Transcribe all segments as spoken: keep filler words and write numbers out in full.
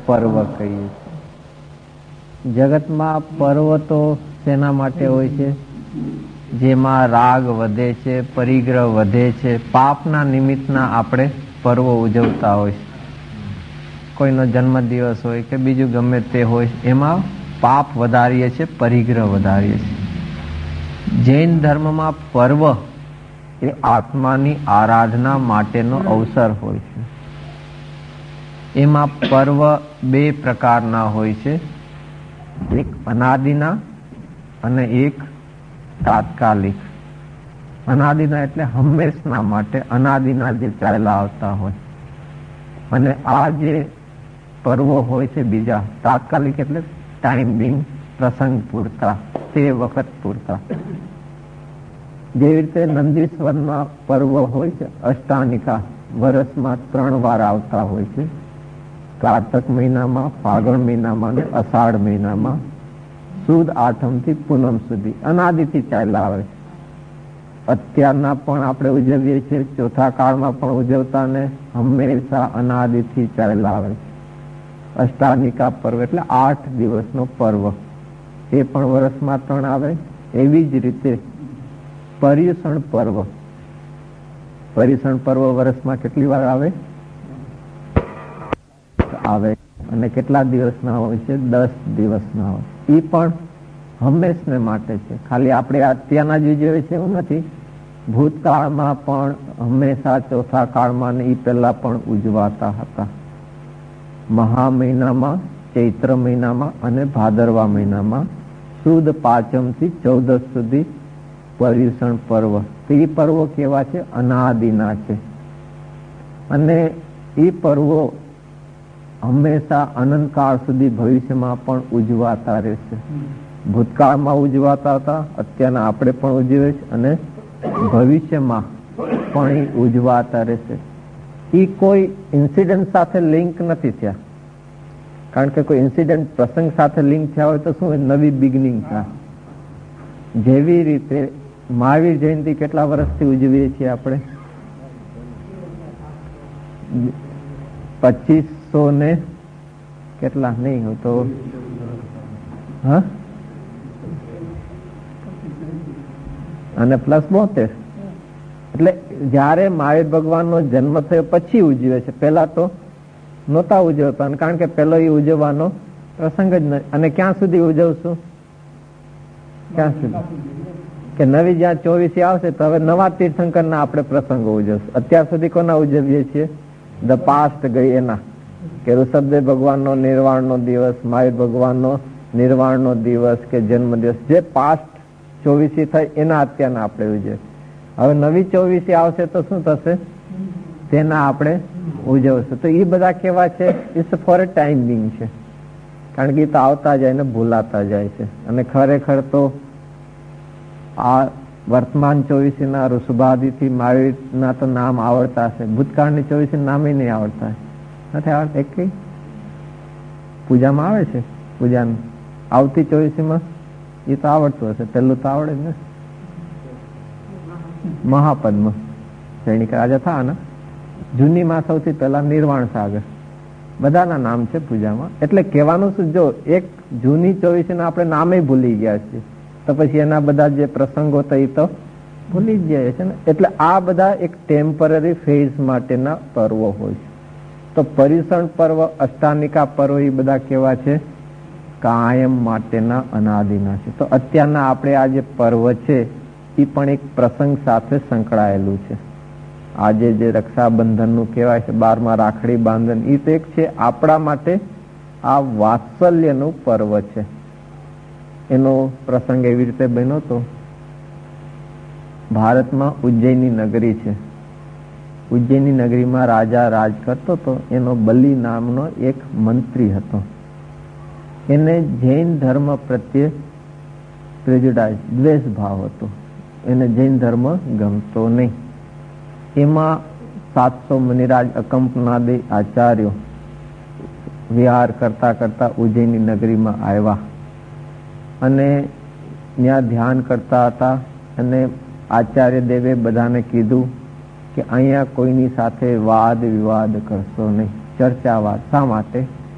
પર્વ કહીએ છીએ. જગતમાં પર્વ તો શેના માટે હોય છે? જેમાં રાગ વધે છે, પરિગ્રહ વધે છે, પાપના નિમિત્તના આપણે પર્વો ઉજવતા હોય છે. કોઈનો જન્મદિવસ હોય કે બીજું ગમે તે હોય, એમાં પાપ વધારીએ છીએ, પરિગ્રહ વધારીએ છીએ. જૈન ધર્મમાં પર્વ એ આત્માની આરાધના માટેનો અવસર હોય છે. એમાં પર્વ બે પ્રકારના હોય છે, એક અનાદિના અને એક તાત્કાલિક. અનાદિના એટલે હંમેશના માટે, અનાદિના જે ચાલ્યા આવતા હોય. અને આ જે પર્વો હોય છે બીજા તાત્કાલિક એટલે ટાઈમ બિંગ, પ્રસંગ પૂરતા, તે વખત પૂરતા. જેવી રીતે નંદીશ્વરમાં પર્વ હોય છે અષ્ટાનિકા, વર્ષમાં ત્રણ વાર આવતા હોય છે. કારતક મહિનામાં, ફાગણ મહિનામાં અને અષાઢ મહિનામાં, સુદ આઠમ થી પૂનમ સુધી અનાદિથી ચાલ્યા આવે. અત્યારના પણ આપણે ઉજવીએ છીએ, ચોથા કાળમાં પણ ઉજવતા ને હંમેશા અનાદિથી ચાલ્યા આવે. અષ્ટાનિકા પર્વ એટલે આઠ દિવસનો પર્વ, એ પણ વર્ષમાં ત્રણ આવે. એવી જ રીતે પર્યુષણ પર્વ, પર્યુષણ પર્વ વર્ષમાં કેટલી વાર આવે? આવે અને કેટલા દિવસના હોય છે? દસ દિવસના હોય. એ પણ હંમેશને માટે છે. ખાલી આપણે અત્યારના જ ઉજવીએ છીએ એવું નથી. ભૂતકાળમાં પણ હંમેશા ચોથા કાળમાં ને એ પહેલા પણ ઉજવાતા હતા. મહા મહિનામાં, ચૈત્ર મહિનામાં અને ભાદરવા મહિનામાં સુદ પાંચમ થી ચૌદસ સુધી પર્યુષણ પર્વ. એ પર્વો કેવા છે? અનાદિના છે. અને એ પર્વો હંમેશા અનંતકાળ સુધી ભવિષ્યમાં પણ ઉજવાતા રહેશે. ભૂતકાળમાં ઉજવાતા હતા, અત્યારના આપણે પણ ઉજવીએ છીએ અને ભવિષ્યમાં પણ ઉજવાતા રહેશે. એ કોઈ ઇન્સિડન્ટ સાથે લિંક નથી થયા, કારણ કે કોઈ ઇન્સિડન્ટ પ્રસંગ સાથે લિંક થયા હોય તો શું નવી બિગનિંગ થાય. જેવી રીતે મહાવીર જયંતિ કેટલા વર્ષથી ઉજવીએ છીએ આપણે? પચીસો ને કેટલા નહીં હોય તો હા અને પ્લસ બોતેર. એટલે જયારે મહાવીર ભગવાનનો જન્મ થયો પછી ઉજવે છે, પેલા તો નહોતા ઉજવતા. કારણ કે પેલો એ ઉજવવાનો પ્રસંગ જ નથી. અને ક્યાં સુધી ઉજવશું? ક્યાં સુધી? કે નવી જ્યાં ચોવીસી આવશે તો હવે નવા તીર્થંકર ના આપણે પ્રસંગો ઉજવશું. અત્યાર સુધી કોના ઉજવીએ છીએ? ધ પાસ્ટ ગઈ એના, કે ઋષભદેવ ભગવાનનો નિર્વાણનો દિવસ, મહાવીર ભગવાનનો નિર્વાણનો દિવસ કે જન્મ દિવસ, જે પાસ્ટ ચોવીસી થાય એના અત્યારના આપણે ઉજવીએ. હવે નવી ચોવીસી આવશે તો શું થશે? તેના આપણે ઉજવશું. તો એ બધા કેવા છે? It's for a time being છે. કારણ કે એ તો આવતા જાય ને ભૂલાતા જાય છે. અને ખરેખર તો આ વર્તમાન ચોવીસી ના ઋષભાદિથી મહાવીર ના તો નામ આવડતા હશે. ભૂતકાળની ચોવીસી નામ નહીં આવડતા નથી આવડતા. એક કઈ પૂજામાં આવે છે, પૂજાનું આવતી ચોવીસી માં એ તો આવડતું હશે. પેલું તો આવડે જ ને, મહાપદ્મ સૈનિક રાજા થા ને. જૂની માં સૌથી પહેલા નિર્વાણ સાગર, બધાના નામ છે પૂજામાં. એટલે કહેવાનું શું, જો એક જૂની ચોવીસી ના આપણે નામે ભૂલી ગયા છીએ તો પછી એના બધા જે પ્રસંગો હતા એ તો ભૂલી જ જાય છે ને. એટલે આ બધા એક ટેમ્પરરી ફેઝ માટેના પર્વો હોય છે. તો પર્યુષણ પર્વ, અષ્ટાનિકા પર્વ એ બધા કેવા છે? કાયમ માટેના, અનાદિના છે. તો અત્યારના આપણે આ જે પર્વ છે એ પણ એક પ્રસંગ સાથે સંકળાયેલું છે. આજે જે રક્ષાબંધનનું કહેવાય છે, બારમાં રાખડી બાંધન, એ તો એક છે આપણા માટે આ વાત્સલ્યનું પર્વ છે. એનો પ્રસંગ એવી રીતે બન્યો હતો. ભારતમાં ઉજ્જૈની નગરી છે. ઉજ્જૈની નગરીમાં રાજા રાજ કરતો હતો. એનો બલિ નામનો એક મંત્રી હતો. એને જૈન ધર્મ પ્રત્યે પ્રેજુડાઇઝ, દ્વેષ ભાવ હતો. એને જૈન ધર્મ ગમતો નહીં. એમાં સાતસો મુનિરાજ અકંપનાદી આચાર્યો વિહાર કરતા કરતા ઉજ્જૈની નગરીમાં આવ્યા અને ત્યાં ધ્યાન કરતા હતા. અને આચાર્ય દેવે બધાને કીધું કે અહીંયા કોઈની સાથે વાદ વિવાદ કરશો નહીં, ચર્ચા વાદ. શા માટે?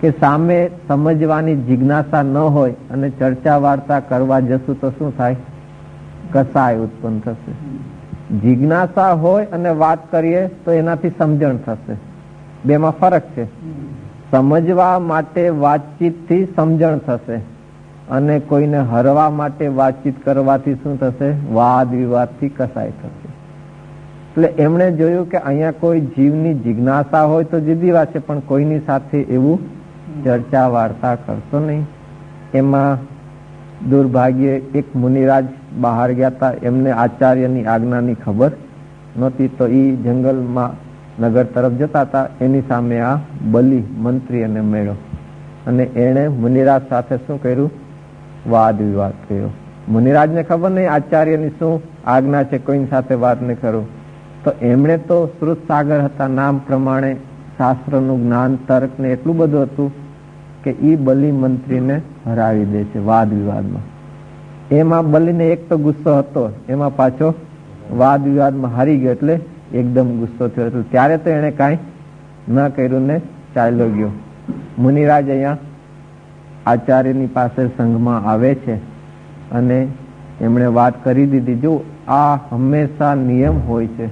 કે સામે સમજવાની જિજ્ઞાસા ન હોય અને ચર્ચા વાર્તા કરવા જશું તો શું થાય? કસાય ઉત્પન્ન થશે. જિજ્ઞાસા હોય અને વાત કરીએ તો એનાથી સમજણ થશે. બેમાં ફરક છે. સમજવા માટે વાતચીતથી સમજણ થશે અને કોઈને હરવા માટે વાતચીત કરવાથી શું થશે? વાદ વિવાદથી કસાય થશે. એટલે એમણે જોયું કે અહીંયા કોઈ જીવની જિજ્ઞાસા હોય તો જુદી વાત છે, પણ કોઈની સાથે એવું ચર્ચા વાર્તા કરશો નહીં. એમાં દુર્ભાગ્યે એક મુનિરાજ બહાર ગયા હતા, એમને આચાર્યની આજ્ઞાની ખબર નહોતી, તો એ જંગલમાં નગર તરફ જતા હતા. એની સામે આ બલિ મંત્રી એને મળ્યો અને એને મુનિરાજ સાથે શું કર્યું? વાદ વિવાદ કર્યો. મુનિરાજને ખબર નહીં આચાર્યની શું આજ્ઞા છે, કોઈની સાથે વાત નહીં કરું. તો એમણે તો શ્રુત સાગર હતા, નામ પ્રમાણે શાસ્ત્રનું જ્ઞાન, તર્ક ને એટલું બધું હતું કે ઈ બલિ મંત્રીને હરાવી દે છે વાદ વિવાદમાં. એમાં બલિને એક તો ગુસ્સો હતો, એમાં પાછો વાદ વિવાદમાં હારી ગયો એટલે એકદમ ગુસ્સો થયો. એટલે ત્યારે તો એને કાંઈ ન કર્યું ને ચાલ્યો ગયો. મુનિરાજ અહીંયા આચાર્યની પાસે સંઘમાં આવે છે અને એમણે વાત કરી દીધી. જો આ હંમેશા નિયમ હોય છે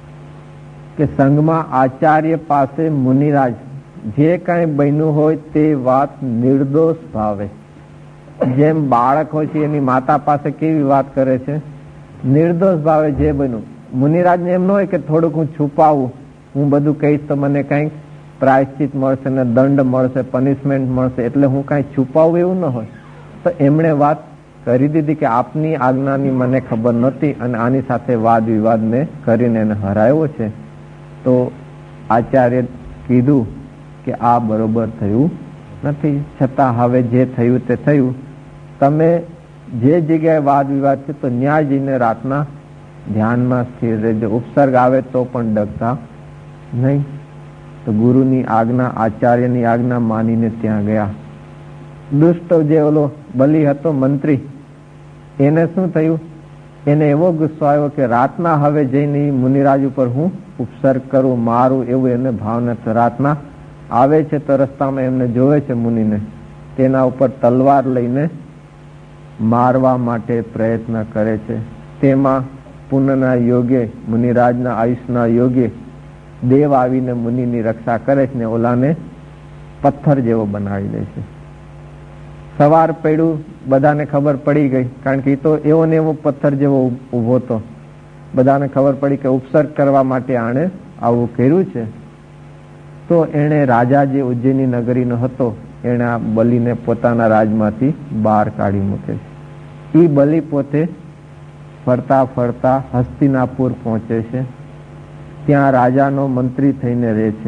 કે સંઘમાં આચાર્ય પાસે મુનિરાજ જે કાંઈ બન્યું હોય તે વાત નિર્દોષ ભાવે, જેમ બાળક હોય છે એની માતા પાસે કેવી વાત કરે છે, નિર્દોષ ભાવે જે બન્યું. મુનિરાજને એમ ન હોય કે થોડુંક હું છુપાવું, હું બધું કહીશ તો મને કંઈક પ્રાયશ્ચિત મળશે ને દંડ મળશે, પનિશમેન્ટ મળશે, એટલે હું કાંઈ છુપાવું એવું ન હોય. તો એમણે વાત કરી દીધી કે આપની આજ્ઞાની મને ખબર નહોતી અને આની સાથે વાદ વિવાદ મેં કરીને એને હરાવ્યો છે. તો આચાર્ય કીધું કે આ બરોબર થયું નથી, છતાં હવે જે થયું તે થયું. તમે જે જગ્યાએ વાદ વિવાદ છે તો ન્યાય જઈને રાતના ધ્યાનમાં સ્થિર રહેજો. ઉપસર્ગ આવે તો પણ ડગતા નહીં. તો ગુરુની આજ્ઞા, આચાર્યની આજ્ઞા માનીને ત્યાં ગયા. દુષ્ટ જે ઓલો બલિ હતો મંત્રી, એને શું થયું? એને એવો ગુસ્સો આવ્યો કે રાતના હવે જઈને મુનિરાજ ઉપર હું ઉપસર્ગ કરું, મારું, એવું એને ભાવના. રાતના આવે છે તો રસ્તામાં એમને જોવે છે મુનિને, તેના ઉપર તલવાર લઈને મારવા માટે પ્રયત્ન કરે છે. તેમાં પુનઃના યોગે, મુનિરાજના આયુષના યોગે દેવ આવીને મુનિની રક્ષા કરે છે ને ઓલાને પથ્થર જેવો બનાવી દે છે. સવાર પડ્યું, બધાને ખબર પડી ગઈ, કારણ કે એ તો એવો ને એવો પથ્થર જેવો ઉભો હતો. બધાને ખબર પડી કે ઉપસર્ગ કરવા માટે આણે આવું કર્યું છે. તો એણે રાજા જે ઉજ્જૈની નગરીનો હતો, એણે આ બલિને પોતાના રાજમાંથી બહાર કાઢી મૂકે છે. એ બલિ પોતે ફરતા ફરતા હસ્તિનાપુર પહોંચે છે. ત્યાં રાજાનો મંત્રી થઈને રહે છે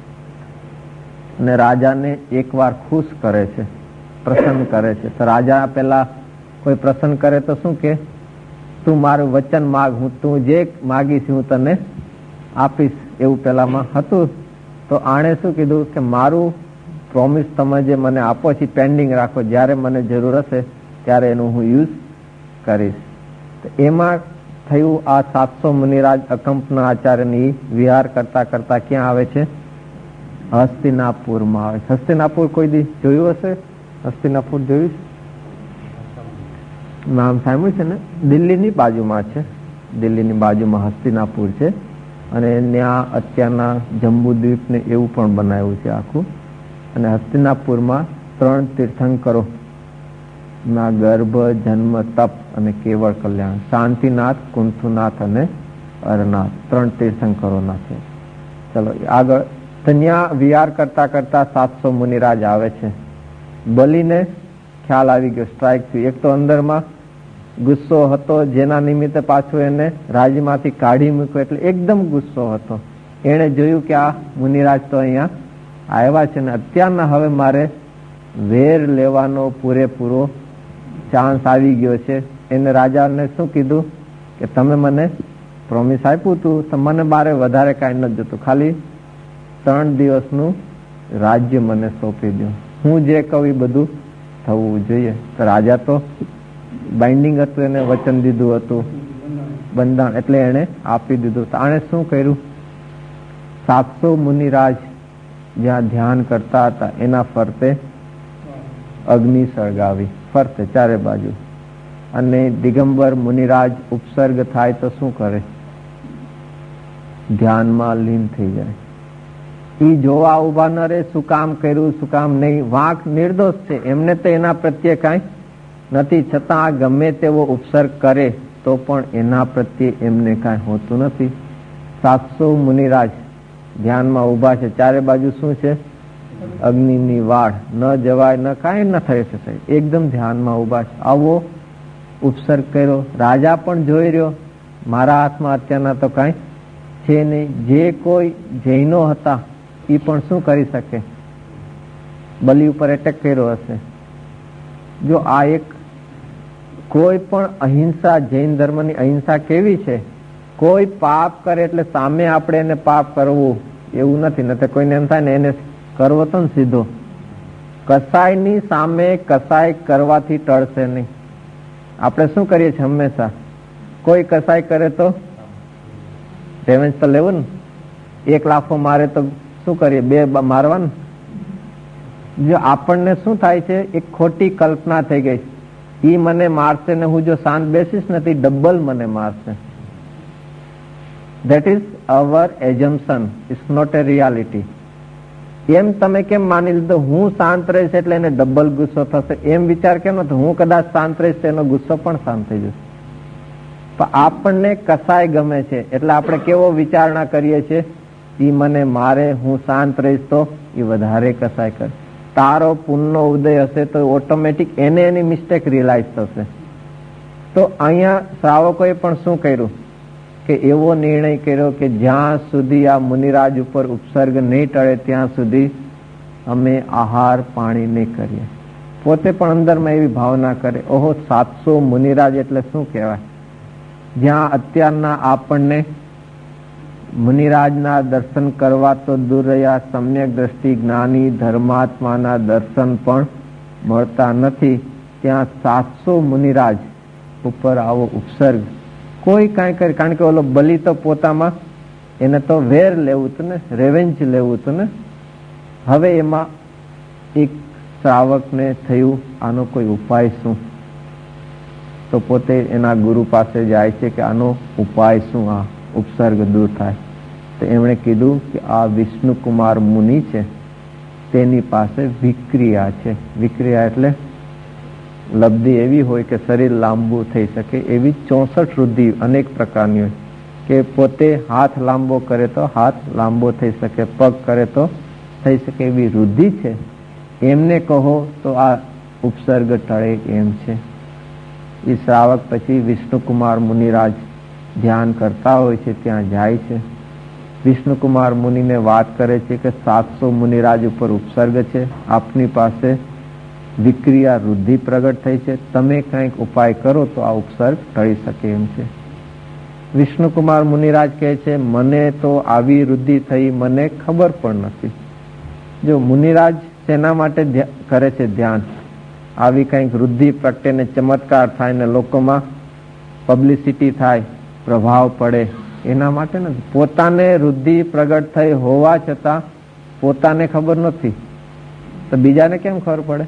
અને રાજાને એકવાર ખુશ કરે છે, પ્રસન્ન કરે છે. તો રાજા પેલા કોઈ પ્રસન્ન કરે તો શું કે, તું મારું વચન માગ, હું તું જે માગીશ હું તને આપીશ, એવું પેલામાં હતું. તો આણે શું કીધું કે મારું પ્રોમિસ તમે જે મને આપો છો પેન્ડિંગ રાખો, જ્યારે મને જરૂર હશે ત્યારે એનું હું યુઝ કરીશ. તો એમાં થયું આ સાતસો મુનિરાજ અકંપના આચાર્યની વિહાર કરતા કરતા ક્યાં આવે છે? હસ્તિનાપુરમાં આવે છે. હસ્તિનાપુર કોઈ દી જોયું હશે? હસ્તિનાપુર જોયું છે? નામ સાંભળ્યું છે ને? દિલ્હીની બાજુમાં છે. દિલ્હીની બાજુમાં હસ્તિનાપુર છે અને ત્યાં અત્યારના જંબુદ્વીપ ને એવું પણ બનાવ્યું છે આખું. અને હસ્તિનાપુરમાં ત્રણ તીર્થંકરો ના ગર્ભ, જન્મ, તપ અને કેવળ કલ્યાણ, શાંતિનાથ, કુંથુનાથ અને અરનાથ, ત્રણ તીર્થંકરોના છે. ચલો આગળ. ત્યાં વિહાર કરતા કરતા સાતસો મુનિરાજ આવે છે. બલિને ખ્યાલ આવી ગયો, સ્ટ્રાઇક થયું. એક તો અંદરમાં ગુસ્સો હતો, જેના નિમિત્તે પાછું એને રાજ્યમાંથી કાઢી મૂક્યો, એટલે એકદમ ગુસ્સો હતો. એને જોયું કે આ મુનિરાજ તો અહીંયા આવ્યા છે ને અત્યારના હવે મારે વેર લેવાનો પૂરેપૂરો ચાન્સ આવી ગયો છે. એને રાજાને શું કીધું કે તમે મને પ્રોમિસ આપ્યું હતું, તો મને મારે વધારે કાંઈ નથી જોતું, ખાલી ત્રણ દિવસનું રાજ્ય મને સોંપી દો, હું જે કહું એ બધું થવું જોઈએ. તો રાજા તો બાઇન્ડિંગ હતું, એને વચન દીધું હતું, બંધાણ, એટલે એને આપી દીધું. તો આણે શું કર્યું? સાતસો મુનિરાજ જ્યાં ધ્યાન કરતા હતા એના ફરતે અગ્નિ સળગાવી, ફરતે ચારે બાજુ. અને દિગંબર મુનિરાજ ઉપસર્ગ થાય તો શું કરે? ધ્યાનમાં લીન થઈ જાય. ઈ જોવા ઉભા ન રહે, શું કામ કર્યું શું કામ નહીં. વાંક નિર્દોષ છે, એમને તો એના પ્રત્યે કાંઈ નથી, છતાં ગમે તેવો ઉપસર્ગ કરે તો પણ એના પ્રત્યે એમને કાંઈ હોતું નથી. સાતસો મુનિરાજ ધ્યાનમાં ઉભા છે, ચારે બાજુ શું છે? અગ્નિની વાડ, ન જવાય ન કાંઈ ન થઈ શકે, એકદમ ધ્યાનમાં ઉભા છે. આવો ઉપસર્ગ કર્યો. રાજા પણ જોઈ રહ્યો, મારા હાથમાં અત્યારના તો કાંઈ છે નહીં. જે કોઈ જૈનો હતા એ પણ શું કરી શકે? બલિ ઉપર એટેક કર્યો હશે. જો આ એક કોઈ પણ અહિંસા, જૈન ધર્મની અહિંસા કેવી છે? કોઈ પાપ કરે એટલે સામે આપણે એને પાપ કરવું એવું નથી. નથી કોઈને એમ થાય ને એને કરવો તો સીધો. કસાયની સામે કસાય કરવાથી ટળશે નહીં. આપણે શું કરીએ છીએ હંમેશા? કોઈ કસાય કરે તો રેવેન્જ તો લેવું ને. એક લાફો મારે તો શું કરીએ? બે મારવાનું. જો આપણને શું થાય છે? એક ખોટી કલ્પના થઈ ગઈ, ઈ મને મારશે ને હું જો શાંત બેસીશ નથી, ડબલ મને મારશે. That is our assumption. It's not a reality. એમ તમે કેમ માની લીધો? હું શાંત રહીશ એટલે એને ડબલ ગુસ્સો થશે, એમ વિચાર કેમ નથી? હું કદાચ શાંત રહીશ તો એનો ગુસ્સો પણ શાંત થઈ જશે. પણ આપણને કસાય ગમે છે એટલે આપણે કેવો વિચારણા કરીએ છીએ? ઈ મને મારે, હું શાંત રહીશ તો એ વધારે કસાય કરે. તારો પુનનો ઉદય હશે તો ઓટોમેટિક એને એની મિસ્ટેક રિયલાઇઝ થશે. તો અહીંયા શ્રાવકોએ પણ શું કર્યું કે એવો નિર્ણય કર્યો કે જ્યાં સુધી આ મુનિરાજ ઉપર ઉપસર્ગ નહીં ટળે ત્યાં સુધી અમે આહાર પાણી નહીં કરીએ. પોતે પણ અંદરમાં એવી ભાવના કરે, ઓહો સાતસો મુનિરાજ એટલે શું કહેવાય? જ્યાં અત્યારના આપણને મુનિરાજના દર્શન કરવા તો દૂર રહ્યા, સમ્યક દ્રષ્ટિ જ્ઞાની ધર્માત્માના દર્શન પણ મળતા નથી, ત્યાં સાતસો મુનિરાજ ઉપર આવો ઉપસર્ગ કોઈ કાંઈ કરે. કારણ કે ઓલો બલિ તો પોતામાં એને તો વેર લેવું હતું ને, રેવેન્જ લેવું હતું ને. હવે એમાં એક શ્રાવકને થયું આનો કોઈ ઉપાય શું? તો પોતે એના ગુરુ પાસે જાય છે કે આનો ઉપાય શું, આ ઉપસર્ગ દૂર થાય. તો એમણે કીધું કે આ વિષ્ણુકુમાર મુનિ છે, તેની પાસે વિક્રિયા છે. વિક્રિયા એટલે લબ્ધિ એવી હોય કે શરીર લાંબુ થઈ શકે એવી ચોસઠ વૃદ્ધિ અનેક પ્રકારની હોય. કે પોતે હાથ લાંબો કરે તો હાથ લાંબો થઈ શકે, પગ કરે તો થઈ શકે એવી વૃદ્ધિ છે. એમને કહો તો આ ઉપસર્ગ ટળે એમ છે. એ શ્રાવક પછી વિષ્ણુકુમાર મુનિરાજ ધ્યાન કરતા હોય છે ત્યાં જાય છે. વિષ્ણુકુમાર મુનિને વાત કરે છે કે સાતસો મુનિરાજ ઉપર ઉપસર્ગ છે, આપની પાસે વિક્રિયા વૃદ્ધિ પ્રગટ થઈ છે, તમે કંઈક ઉપાય કરો તો આ ઉપસર્ગ ટળી શકે એમ છે. વિષ્ણુકુમાર મુનિરાજ કહે છે મને તો આવી વૃદ્ધિ થઈ મને ખબર પણ નથી. જો મુનિરાજ શેના માટે કરે છે ધ્યાન? આવી કંઈક વૃદ્ધિ પ્રગટે ને ચમત્કાર થાય ને લોકોમાં પબ્લિસિટી થાય, પ્રભાવ પડે એના માટે નથી. પોતાને વૃદ્ધિ પ્રગટ થઈ હોવા છતાં પોતાને ખબર નથી તો બીજાને કેમ ખબર પડે?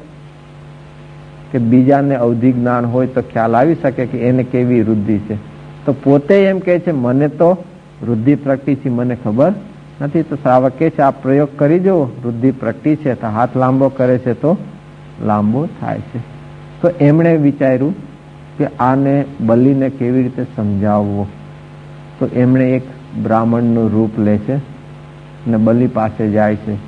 કે બીજાને અવધિ જ્ઞાન હોય તો ખ્યાલ આવી શકે કે એને કેવી વૃદ્ધિ છે. તો પોતે એમ કે છે મને તો વૃદ્ધિ પ્રગટી છે, મને ખબર નથી. તો શ્રાવક કે છે આ પ્રયોગ કરી જો, વૃદ્ધિ પ્રગટી છે તો હાથ લાંબો કરે છે તો લાંબો થાય છે. તો એમણે વિચાર્યું કે આને બલિને કેવી રીતે સમજાવવો. તો એમણે એક બ્રાહ્મણનું રૂપ લે છે અને બલિ પાસે જાય છે.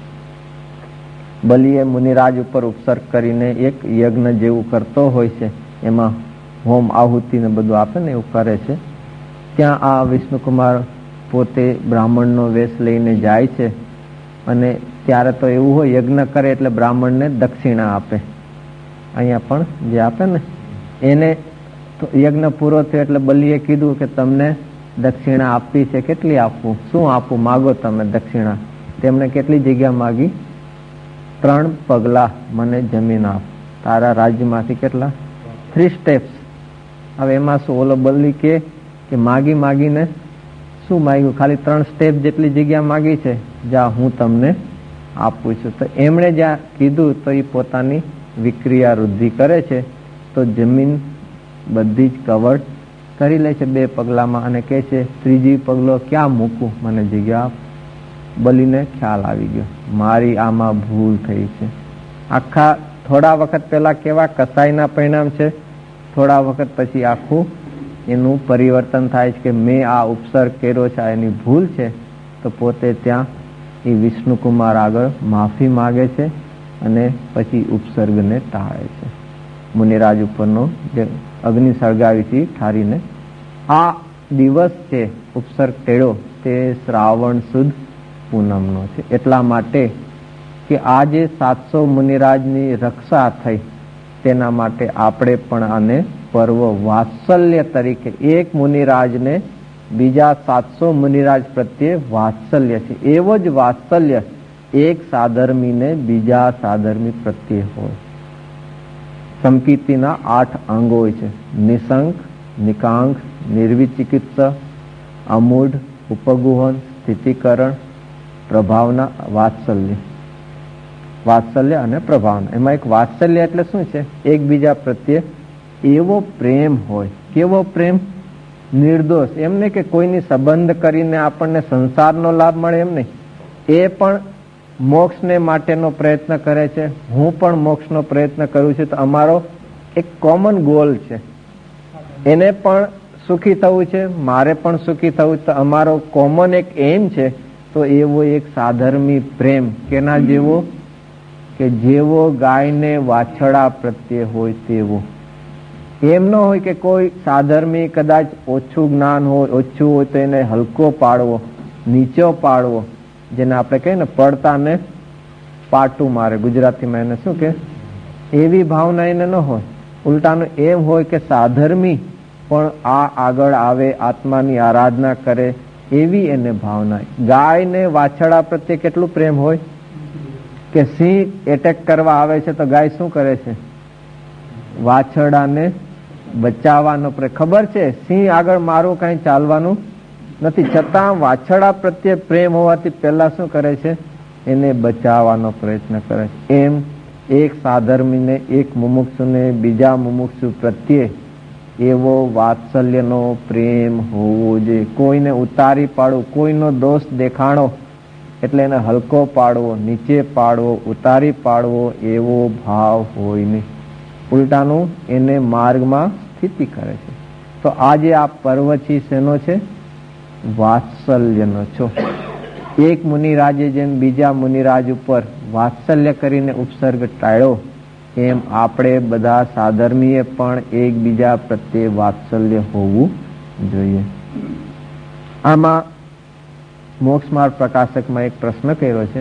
બલિએ મુનિરાજ ઉપર ઉપસર્ગ કરીને એક યજ્ઞ જેવું કરતો હોય છે, એમાં હોમ આહુતિ ને બધું આપે ને એવું કરે છે. ત્યાં આ વિષ્ણુકુમાર પોતે બ્રાહ્મણનો વેશ લઈને જાય છે અને ત્યારે તો એવું હોય યજ્ઞ કરે એટલે બ્રાહ્મણને દક્ષિણા આપે. અહીંયા પણ જે આપે ને એને યજ્ઞ પૂરો થયો એટલે બલિએ કીધું કે તમને દક્ષિણા આપવી છે, કેટલી આપવું, શું આપવું, માગો તમે દક્ષિણા. તેમણે કેટલી જગ્યા માગી? ત્રણ પગલા મને જમીન આપ. તારા રાજ્યમાંથી કેટલા? Three steps. હવે એમાં શું ઓલો બલી કે કે માગી માગીને શું માગ્યું? ખાલી ત્રણ સ્ટેપ જેટલી જગ્યા માગી છે, જા હું તમને આપું છું. તો એમણે જ્યાં કીધું તો એ પોતાની વિક્રિયા વૃદ્ધિ કરે છે, તો જમીન બધી જ કવર કરી લે છે બે પગલામાં અને કહે છે ત્રીજી પગલો ક્યાં મૂકું, મને જગ્યા. બલીને ખ્યાલ આવી ગયો મારી આમાં ભૂલ થઈ છે. આખા થોડા વખત પહેલા કેવા કસાઈના પરિણામ છે, થોડા વખત પછી આખું એનું પરિવર્તન થાય છે કે મેં આ ઉપસર્ગ કર્યો છે, આ એની ભૂલ છે. તો પોતે ત્યાં એ વિષ્ણુકુમાર આગળ માફી માગે છે અને પછી ઉપસર્ગને ટાળે છે. મુનિરાજ ઉપરનો જે અગ્નિ સળગાવી હતી ઠારીને, આ દિવસ છે ઉપસર્ગ ટેળો તે શ્રાવણ સુદ પૂનમનો છે. એટલા માટે કે આજે સાતસો મુનિરાજની રક્ષા થઈ, તેના માટે આપણે પણ આને પર્વ વાત્સલ્ય તરીકે, એક મુનિરાજને બીજા સાતસો મુનિરાજ પ્રત્યે વાત્સલ્ય છે, એવો જ વાત્સલ્ય એક સાધર્મીને બીજા સાધર્મી પ્રત્યે હોય. સંકીર્તિના આઠ અંગો હોય છે: નિશંક, નિકાંક, નિર્વિચિકિત્સ, અમૂઢ, ઉપગુહન, સ્થિતિકરણ, પ્રભાવના, વાત્સલ્ય. વાત્સલ્ય અને પ્રભાવના. એમાં એક વાત્સલ્ય એટલે શું છે? એકબીજા પ્રત્યે એવો પ્રેમ હોય. કેવો પ્રેમ? નિર્દોષ. એમ નહીં કે કોઈની સંબંધ કરીને આપણને સંસારનો લાભ મળે, એમ નહીં. એ પણ મોક્ષને માટેનો પ્રયત્ન કરે છે, હું પણ મોક્ષનો પ્રયત્ન કરું છું, તો અમારો એક કોમન ગોલ છે. એને પણ સુખી થવું છે, મારે પણ સુખી થવું, તો અમારો કોમન એક એમ છે. તો એવો એક સાધર્મી પ્રેમ કેના જેવો? કે જેવો ગાયને વાછડા પ્રત્યે હોય તેવો. એમ ન હોય કે કોઈ સાધર્મી કદાચ ઓછું જ્ઞાન હોય, ઓછું હોય તો એને હલકો પાડવો, નીચો પાડવો, જેને આપણે કહીએ ને પડતા ને પાટું મારે, ગુજરાતીમાં એને શું કે, એવી ભાવના એને ન હોય. ઉલટાનું એમ હોય કે સાધર્મી પણ આ આગળ આવે, આત્માની આરાધના કરે, એવી એને ભાવના. ગાયને વાછડા પ્રત્યે કેટલું પ્રેમ હોય કે સિંહ એટેક કરવા આવે છે તો ગાય શું કરે છે? વાછડાને બચાવવાનો પ્રયત્ન. ખબર છે સિંહ આગળ મારું કઈ ચાલવાનું નથી, છતાં વાછડા પ્રત્યે પ્રેમ હોવાથી પહેલા શું કરે છે? એને બચાવવાનો પ્રયત્ન કરે છે. એમ એક સાધર્મીને, એક મુમુક્ષુને બીજા મુમુક્ષુ પ્રત્યે એવો વાત્સલ્યનો પ્રેમ હોવો જોઈએ. કોઈને ઉતારી પાડવું, કોઈનો દોષ દેખાણો એટલે એને હલકો પાડવો, નીચે પાડવો, ઉતારી પાડવો, એવો ભાવ હોય નહીં. ઉલટાનું એને માર્ગમાં સ્થિતિ કરે છે. તો આજે આ પર્વ છે શેનો છે? વાત્સલ્યનો છો. એક મુનિરાજે જેમ બીજા મુનિરાજ ઉપર વાત્સલ્ય કરીને ઉપસર્ગ ટાળ્યો, એમ આપણે બધા સાધર્મીએ પણ એકબીજા પ્રત્યે વાત્સલ્ય હોવું જોઈએ. આમાં મોક્ષ માર્ગ પ્રકાશકમાં એક પ્રશ્ન કર્યો છે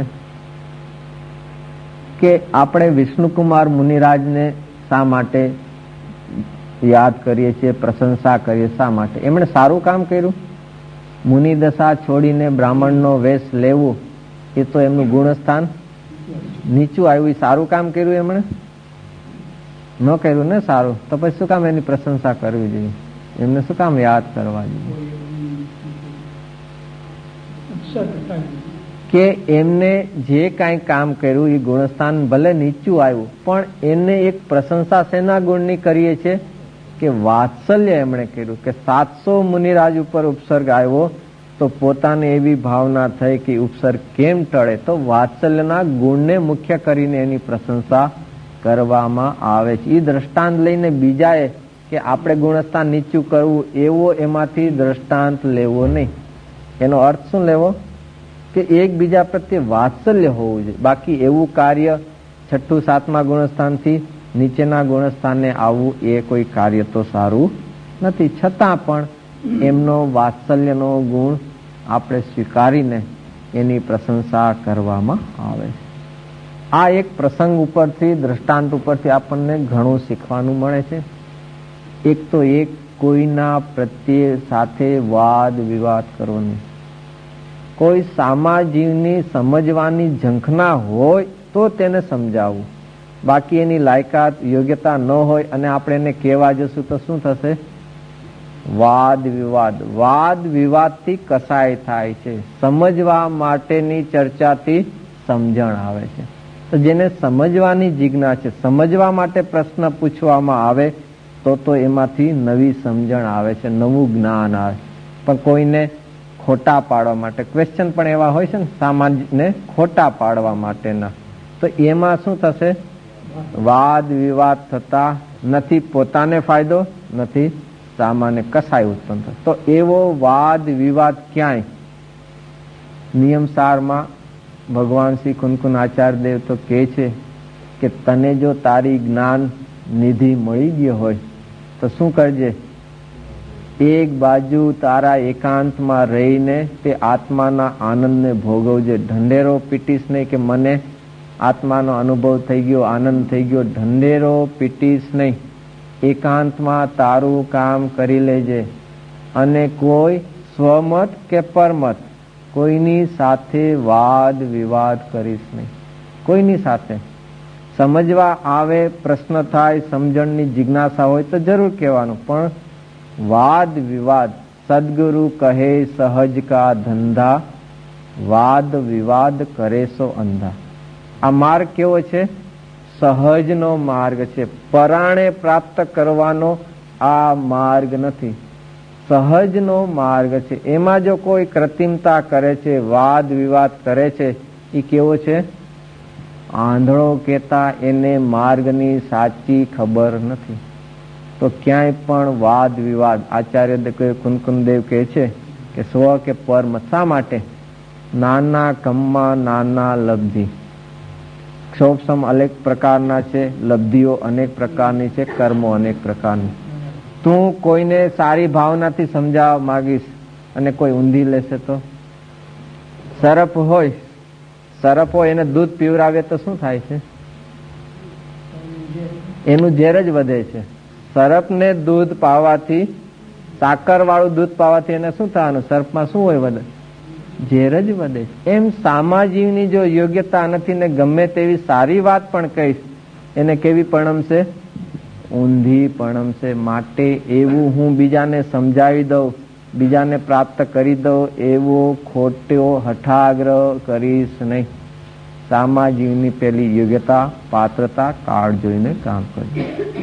કે આપણે વિષ્ણુકુમાર મુનિરાજને શા માટે યાદ કરીએ છીએ, પ્રશંસા કરીએ, શા માટે? એમણે સારું કામ કર્યું. મુનિ દશા છોડીને બ્રાહ્મણનો વેશ લેવું એ તો એમનું ગુણસ્થાન નીચું આવ્યું. એ સારું કામ કર્યું એમણે? ન કર્યું ને સારું. તો પછી શું કામ એની પ્રશંસા કરવી જોઈએ? એમને શું કામ યાદ કરવા જોઈએ? કે એમને જે કાંઈ કામ કર્યું એ ગુણસ્થાન ભલે નીચું આવ્યું, પણ એને એક પ્રશંસા શેના ગુણની કરીએ છે? કે વાત્સલ્ય એમણે કર્યું. કે સાતસો મુનિરાજ ઉપર ઉપસર્ગ આવ્યો તો પોતાને એવી ભાવના થઈ કે ઉપસર્ગ કેમ ટળે? તો વાત્સલ્યના ગુણને મુખ્ય કરીને એની પ્રશંસા કરવામાં આવે છે. એ દ્રષ્ટાંત લઈને બીજાએ કે આપણે ગુણસ્થાન નીચું કરવું એવો એમાંથી દ્રષ્ટાંત લેવો નહીં. એનો અર્થ શું લેવો? કે એકબીજા પ્રત્યે વાત્સલ્ય હોવું જોઈએ. બાકી એવું કાર્ય છઠ્ઠું સાતમા ગુણસ્થાનથી નીચેના ગુણસ્થાને આવવું એ કોઈ કાર્ય તો સારું નથી. છતાં પણ એમનો વાત્સલ્યનો ગુણ આપણે સ્વીકારીને એની પ્રશંસા કરવામાં આવે છે. આ એક પ્રસંગ ઉપરથી, દ્રષ્ટાંત ઉપરથી આપણને ઘણું શીખવાનું મળે છે. એક તો એક, કોઈના પ્રત્યે સાથે વાદ વિવાદ કરવો નહીં. કોઈ સામાજીવની સમજવાની ઝંખના હોય તો તેને સમજાવવું. બાકી એની લાયકાત, યોગ્યતા ન હોય અને આપણે એને કહેવા જશું તો શું થશે? વાદ વિવાદ. વાદ વિવાદથી કસાય થાય છે. સમજવા માટેની ચર્ચાથી સમજણ આવે છે. તો જેને સમજવાની જિજ્ઞાસા છે, સમજવા માટે પ્રશ્ન પૂછવામાં આવે તો તો એમાંથી નવી સમજણ આવે છે, નવું જ્ઞાન આવે. પણ કોઈને ખોટા પાડવા માટે ક્વેશ્ચન પણ એવા હોય છે ને, સામાન્ય ખોટા પાડવા માટેના, તો એમાં શું થશે? વાદ વિવાદ થતા નથી, પોતાને ફાયદો નથી, સામાન્ય કસાય ઉત્પન્ન થશે. તો એવો વાદ વિવાદ ક્યાંય નિયમસારમાં ભગવાન શ્રી કુનકુન આચાર્ય દેવ તો કહે છે કે તને જો તારી જ્ઞાન નિધિ મળી ગયો હોય તો શું કરજે? એક બાજુ તારા એકાંતમાં રહીને તે આત્માના આનંદને ભોગવજે. ઢંઢેરો પીટીશ નહીં કે મને આત્માનો અનુભવ થઈ ગયો, આનંદ થઈ ગયો. ઢંઢેરો પીટીશ નહીં, એકાંતમાં તારું કામ કરી લેજે. અને કોઈ સ્વમત કે પરમત કોઈની સાથે વાદ વિવાદ કરીશ નહીં. કોઈની સાથે સમજવા આવે, પ્રશ્ન થાય, સમજણની જિજ્ઞાસા હોય તો જરૂર કહેવાનું, પણ વાદ વિવાદ, સદગુરુ કહે સહજ કા ધંધા, વાદ વિવાદ કરે સો અંધા. આ માર્ગ કેવો છે? સહજનો માર્ગ છે, પરાણે પ્રાપ્ત કરવાનો આ માર્ગ નથી, સહજનો માર્ગ છે. એમાં જો કોઈ કૃત્રિમતા કરે છે, વાદ વિવાદ કરે છે, એ કેવો છે? આંધળો કહેતા એને માર્ગની સાચી ખબર નથી. તો ક્યાંય પણ વાદ વિવાદ, આચાર્ય કુનકુનદેવ કહે છે કે સ્વ કે પરમ. શા માટે? નાના કમમાં નાના લબ્ધિ. ક્ષોભસમ અનેક પ્રકારના છે, લબ્ધિઓ અનેક પ્રકારની છે, કર્મો અનેક પ્રકારની. તું કોઈને સારી ભાવનાથી સમજાવવા માંગીશ અને કોઈ ઊંધી લેશે તો? સરપ હોય, સરપ હોય એને દૂધ પીવરાવે તો શું થાય છે? એનું ઝેર જ વધે છે. સરપને દૂધ પાવાથી, સાકર વાળું દૂધ પાવાથી એને શું થવાનું? સર્પમાં શું હોય? વધે, ઝેર જ વધે. એમ સામાજીવની જો યોગ્યતા નથી ને ગમે તેવી સારી વાત પણ કહીશ, એને કેવી પરણમશે? ઊંધી પરણમશે. માટે એવું હું બીજાને સમજાવી દઉં, બીજાને પ્રાપ્ત કરી દઉં એવો ખોટો હઠાગ્રહ કરીશ નહીં. સામાજીવની પેલી યોગ્યતા, પાત્રતા, કાળ જોઈને કામ કરજો.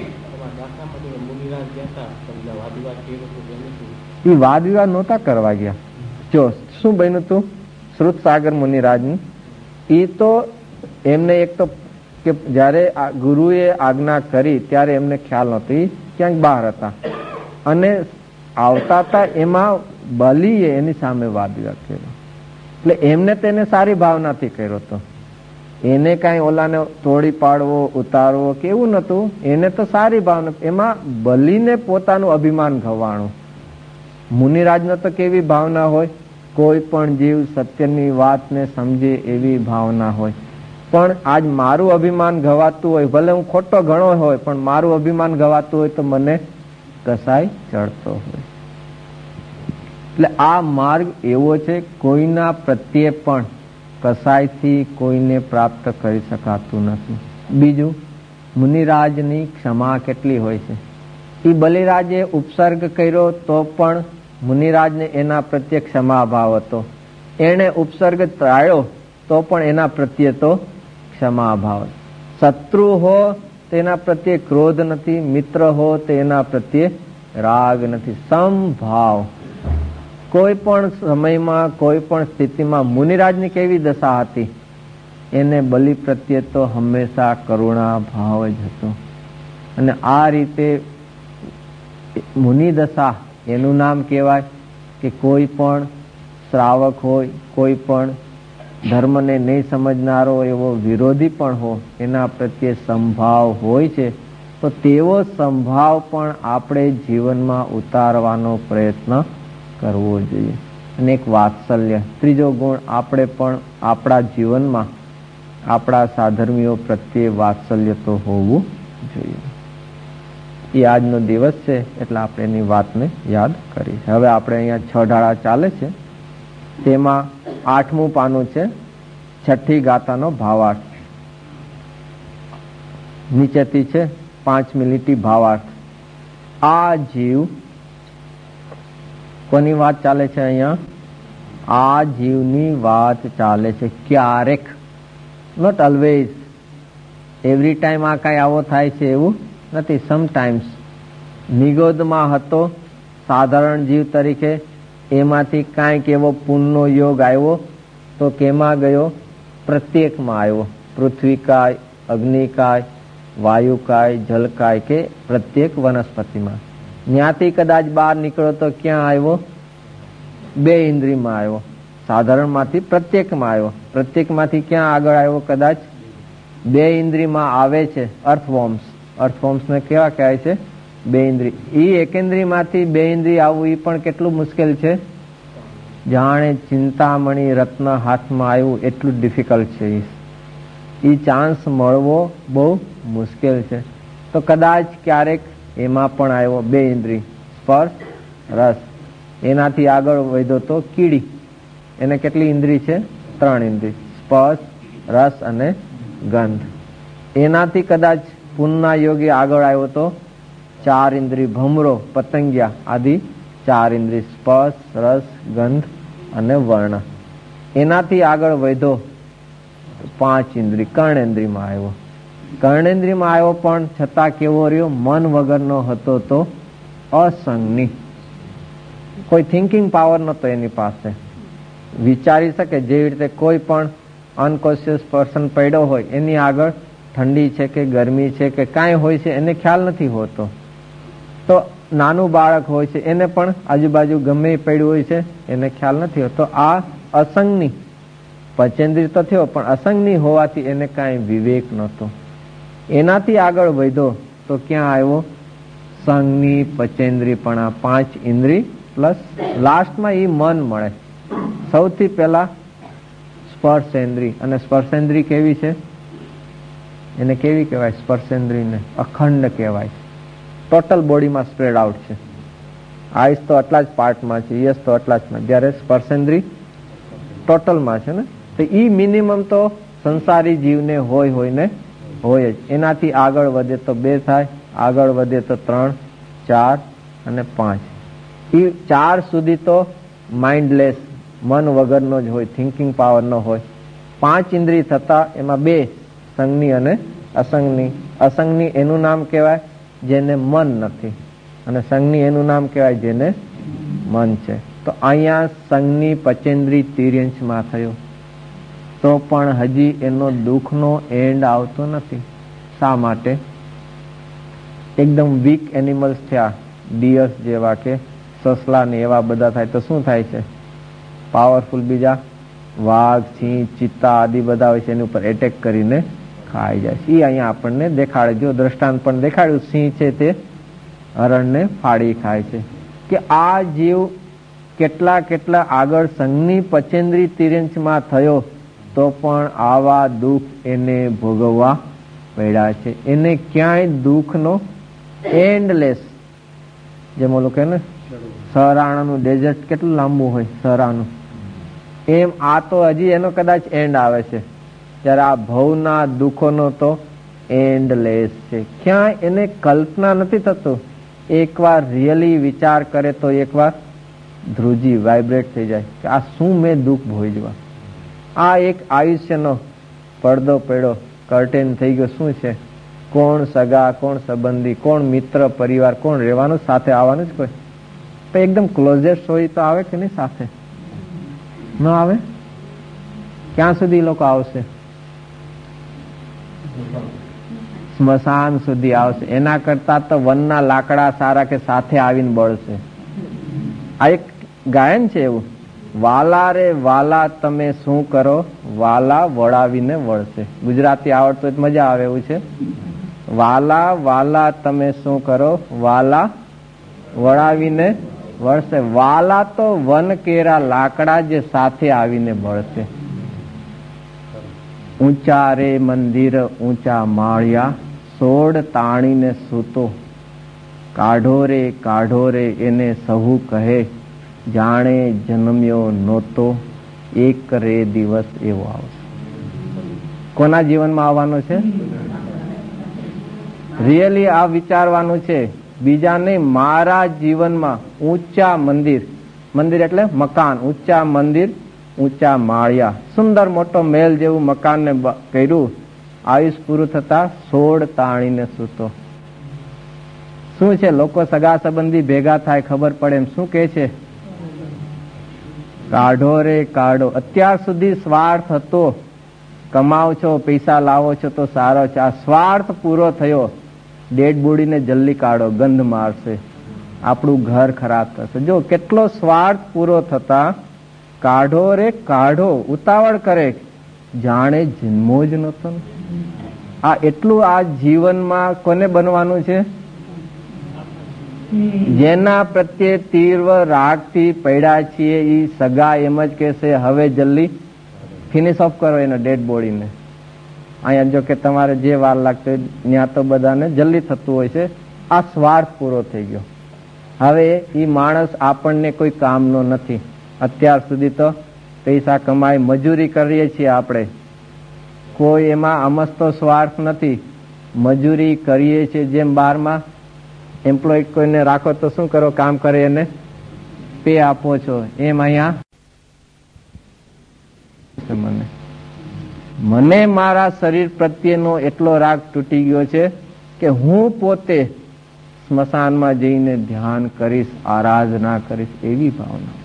એ વાદ વિવાદ નહોતા કરવા ગયા. જો શું બન્યું તું શ્રુત સાગર મુનિરાજનું, એ તો એમને એક તો કે જયારે ગુરુએ આજ્ઞા કરી ત્યારે એમને ખ્યાલ નહોતો, એ ક્યાંક બહાર હતા અને આવતા હતા. એમાં બલીએ એની સામે વાદ વિવાદ કર્યો. એટલે એમને તેને સારી ભાવનાથી કર્યો હતો. એને કઈ ઓલાને તોડી પાડવો, ઉતારવો કે એવું નતું. એને તો સારી ભાવના. એમાં બલીને પોતાનું અભિમાન ગવાણું. મુનિરાજને તો કેવી ભાવના હોય? કોઈ પણ જીવ સત્યની વાતને સમજે એવી ભાવના હોય. પણ આજ મારું અભિમાન ગવાતું હોય, ભલે હું ખોટો ઘણો હોય, પણ મારું અભિમાન ગવાતું હોય તો મને કસાય ચડતો હોય. એટલે આ માર્ગ એવો છે, કોઈના પ્રત્યે પણ કસાયથી કોઈને પ્રાપ્ત કરી શકાતું નથી. બીજું, મુનિરાજની ક્ષમા કેટલી હોય છે. એ બલિરાજે ઉપસર્ગ કર્યો તો પણ મુનિરાજને એના પ્રત્યે ક્ષમા ભાવ હતો. એને ઉપસર્ગ ટાળ્યો તો પણ એના પ્રત્યે તો ક્ષમા ભાવ. શત્રુ હો તેના પ્રત્યે ક્રોધ નથી, મિત્ર હો તેના પ્રત્યે રાગ નથી, સમભાવ. કોઈ પણ સમયમાં, કોઈ પણ સ્થિતિમાં મુનિરાજની કેવી દશા હતી? એને બલિ પ્રત્યે તો હંમેશા કરુણા ભાવ જ હતો. અને આ રીતે મુનિ દશા એનું નામ કહેવાય કે કોઈ પણ શ્રાવક હોય, કોઈ પણ ધર્મને નહીં સમજનારો એવો વિરોધી પણ હોય, એના પ્રત્યે સંભાવ હોય છે. તો તેવો સંભાવ પણ આપણે જીવનમાં ઉતારવાનો પ્રયત્ન કરવો જોઈએ. અને એક વાત્સલ્ય, ત્રીજો ગુણ, આપણે પણ આપણા જીવનમાં આપણા સાધર્મીઓ પ્રત્યે વાત્સલ્ય તો હોવું જોઈએ. એ આજનો દિવસ છે એટલે આપણે એની વાતને યાદ કરી. હવે આપણે અહીંયા છ ઢાળા ચાલે છે, તેમાં આઠમું પાનું છે છઠ્ઠી ગાથાનો ભાવાર્થ. નીચેથી છે પાંચમી લીટી ભાવાર્થ. આ જીવ, કોની વાત ચાલે છે અહીંયા? આ જીવની વાત ચાલે છે. ક્યારેક નોટ ઓલવેઝ. એવરી ટાઈમ આ કાંઈ આવો થાય છે એવું નથી. સમટાઈમ્સ નિગોદમાં હતો સાધારણ જીવ તરીકે, એમાંથી કાંઈક એવો પુણ્યનો યોગ આવ્યો તો કેમાં ગયો? પ્રત્યેકમાં આવ્યો. પૃથ્વીકાય, અગ્નિકાય, વાયુકાય, જલકાય કે પ્રત્યેક વનસ્પતિમાં. ત્યાંથી કદાચ બહાર નીકળ્યો તો ક્યાં આવ્યો? બે ઇન્દ્રિયમાં આવ્યો. સાધારણમાંથી પ્રત્યેકમાં આવ્યો. પ્રત્યેકમાંથી ક્યાં આગળ આવ્યો? કદાચ બે ઇન્દ્રિયમાં આવે છે. અર્થવોર્મ્સ, અર્થવોર્મ્સને કેવા કહેવાય છે? બે ઇન્દ્રિય. એ એકેન્દ્રિયમાંથી બે ઇન્દ્રિય આવવું એ પણ કેટલું મુશ્કેલ છે. જાણે ચિંતામણી રત્ન હાથમાં આવ્યું એટલું ડિફિકલ્ટ છે. એ ચાન્સ મળવો બહુ મુશ્કેલ છે. તો કદાચ ક્યારેક એમાં પણ આવ્યો બે ઇન્દ્રિય, સ્પર્શ, રસ. એનાથી આગળ વધ્યો તો કીડી. એને કેટલી ઇન્દ્રિય છે? ત્રણ ઇન્દ્રિય, સ્પર્શ, રસ અને ગંધ. એનાથી કદાચ પુનઃના યોગી આગળ આવ્યો તો ચાર ઇન્દ્રિય, ભમરો, પતંગિયા આદિ ચાર ઇન્દ્રિય, સ્પર્શ, રસ, ગંધ અને વર્ણ. એનાથી આગળ વધ્યો પાંચ ઇન્દ્રિય, કર્ણેન્દ્રિયમાં આવ્યો. કર્ણેન્દ્રિયમાં આવ્યો પણ છતાં કેવો રહ્યો? મન વગરનો હતો તો અસંગની. કોઈ થિંકિંગ પાવર નતો એની પાસે. વિચારી શકે જેવી રીતે કોઈ પણ અનકોન્શિયસ પર્સન પડ્યો હોય એની આગળ ઠંડી છે કે ગરમી છે કે કાંઈ હોય છે એને ખ્યાલ નથી હોતો. તો નાનું બાળક હોય છે એને પણ આજુબાજુ ગમે પડ્યું હોય છે એને ખ્યાલ નથી હોતો. આ અસંગની, પંચેન્દ્રિય તો થયો પણ અસંગની હોવાથી એને કાંઈ વિવેક નહોતો. એનાથી આગળ વધ્યો તો ક્યાં આવ્યો? સંગની, પંચેન્દ્રિયપણા, પાંચ ઇન્દ્રિય પ્લસ લાસ્ટમાં એ મન મળે. સૌથી પહેલા સ્પર્શેન્દ્રિય. અને સ્પર્શેન્દ્રિય કેવી છે? એને કેવી કહેવાય? સ્પર્શેન્દ્રિયને અખંડ કહેવાય. ટોટલ બોડીમાં સ્પ્રેડ આઉટ છે. આઈસ તો આટલા જ પાર્ટમાં છે, યસ તો આટલા જ. જ્યારે સ્પર્શેન્દ્રિય ટોટલમાં છે ને, તો ઈ મિનિમમ તો સંસારી જીવને હોય હોય ને હોય જ. એનાથી આગળ વધે તો બે થાય, આગળ વધે તો ત્રણ, ચાર અને પાંચ. એ ચાર સુધી તો માઇન્ડલેસ, મન વગરનો જ હોય, થિંકિંગ પાવર નો હોય. પાંચ ઇન્દ્રિય થતા એમાં બે સંગની અને અસંગની. અસંગની એનું નામ કહેવાય જેને મન નથી, અને સંગની એનું નામ કહેવાય જેને મન છે. તો અહીંયા સંગની પચેન્દ્રિય તિર્યંશમાં થયો તો પણ હજી એનો દુઃખનો એન્ડ આવતો નથી. શા માટે? એકદમ વીક એનિમલ્સ થયા, ડિયર્સ જેવા કે સસલા ને એવા બધા થાય તો શું થાય છે? પાવરફુલ બીજા વાઘ, સિંહ, ચિત્તા આદિ બધા હોય છે એની ઉપર એટેક કરીને ખાઈ જાય છે. એ અહીંયા આપણને દેખાડે. જો દ્રષ્ટાંત પણ દેખાડ્યું, સિંહ છે તે હરણને ફાડી ખાય છે. કે આ જીવ કેટલા કેટલા આગળ સંઘની પચેન્દ્રી તિર્યંશમાં થયો તો પણ આવા દુઃખ એને ભોગવવા પડ્યા છે. એને ક્યાંય દુઃખનો એન્ડલેસ, જેમ ઓલું કહે ને સહરાણાનું ડેઝર્ટ કેટલું લાંબુ હોય, સહરાનું, એમ આ તો હજી એનો કદાચ એન્ડ આવે છે. ત્યારે આ ભવના દુઃખોનો તો એન્ડલેસ છે. ક્યાંય એને કલ્પના નથી થતું. એકવાર રિયલી વિચાર કરે તો એકવાર ધ્રુજી વાઇબ્રેટ થઈ જાય કે આ શું મેં દુઃખ ભોગવ્યા. આ એક આયુષ્યનો પડદો પડ્યો, કર્ટેન થઈ ગયો. શું છે? કોણ સગા, કોણ સંબંધી, કોણ મિત્ર, પરિવાર, કોણ રહેવાનું, સાથે આવવાનું જ કોઈ. તો એકદમ ક્લોઝેસ્ટ હોય તો આવે કે નહીં? સાથે ન આવે? ક્યાં સુધી લોકો આવશે? સ્મશાન સુધી આવશે. એના કરતા તો વનના લાકડા સારા કે સાથે આવીને બળશે. આ એક ગાયન છે એવું, વાલા રે વાલા તમે શું કરો, વાલા વળાવીને વળશે. ગુજરાતી આવડતો જ મજા આવે એવું છે. વાલા વાલા તમે શું કરો, વાલા વળાવીને વળશે. વાલા તો વન કેરા લાકડા જે સાથે આવીને બળશે. ઊંચા રે મંદિર ઊંચા માળિયા, સોડ તાણીને સૂતો, કાઢો રે કાઢો રે એને સહુ કહે, જાણે જન્મ્યો નહોતો, એક રે દિવસ એવો આવશે. કોના જીવનમાં આવવાનો છે? રિયલી આ વિચારવાનું છે, બીજા નહીં. મારા જીવનમાં ઊંચા મંદિર, મંદિર એટલે મકાન, ઊંચા મંદિર ઊંચા માળિયા, સુંદર મોટો મહેલ જેવું મકાનને કર્યું. આયુષ પૂરું થતા સોળ તાણીને સૂતો. શું છે? લોકો સગા સંબંધી ભેગા થાય ખબર પડે એમ શું કે છે? કાઢો રે કાઢો. અત્યાર સુધી સ્વાર્થ હતો, કમાવ છો, પૈસા લાવો છો તો સારો છે. આ સ્વાર્થ પૂરો થયો, ડેડ બોડીને જલ્દી કાઢો, ગંધ મારશે, આપણું ઘર ખરાબ થશે. જો કેટલો સ્વાર્થ પૂરો થતા કાઢો રે કાઢો. ઉતાવળ કરે જાણે જન્મો જ નતો. આ એટલું આ જીવનમાં કોને બનવાનું છે? જેના પ્રત્યે તીવ્ર રાગથી પડ્યા છીએ એ સગા એમ જ કહેશે હવે જલ્દી ફિનિશ ઓફ કરો એનો ડેડ બોડીને. અહીંયા જો કે તમારે જે વાર લાગતો હોય ત્યાં તો બધાને જલ્દી થતું હોય છે. આ સ્વાર્થ પૂરો થઈ ગયો. હવે એ માણસ આપણને કોઈ કામનો નથી. અત્યાર સુધી તો પૈસા કમાઈ મજૂરી કરીએ છીએ આપણે, કોઈ એમાં અમસ્તો સ્વાર્થ નથી. મજૂરી કરીએ છીએ, જેમ બારમાં એમ્પ્લોય કોઈને રાખો તો શું કરો? કામ કરે એને પે આપો છો. એમ અહીંયા મને મને મારા શરીર પ્રત્યેનો એટલો રાગ તૂટી ગયો છે કે હું પોતે સ્મશાનમાં જઈને ધ્યાન કરીશ, આરાધના કરીશ, એવી ભાવના.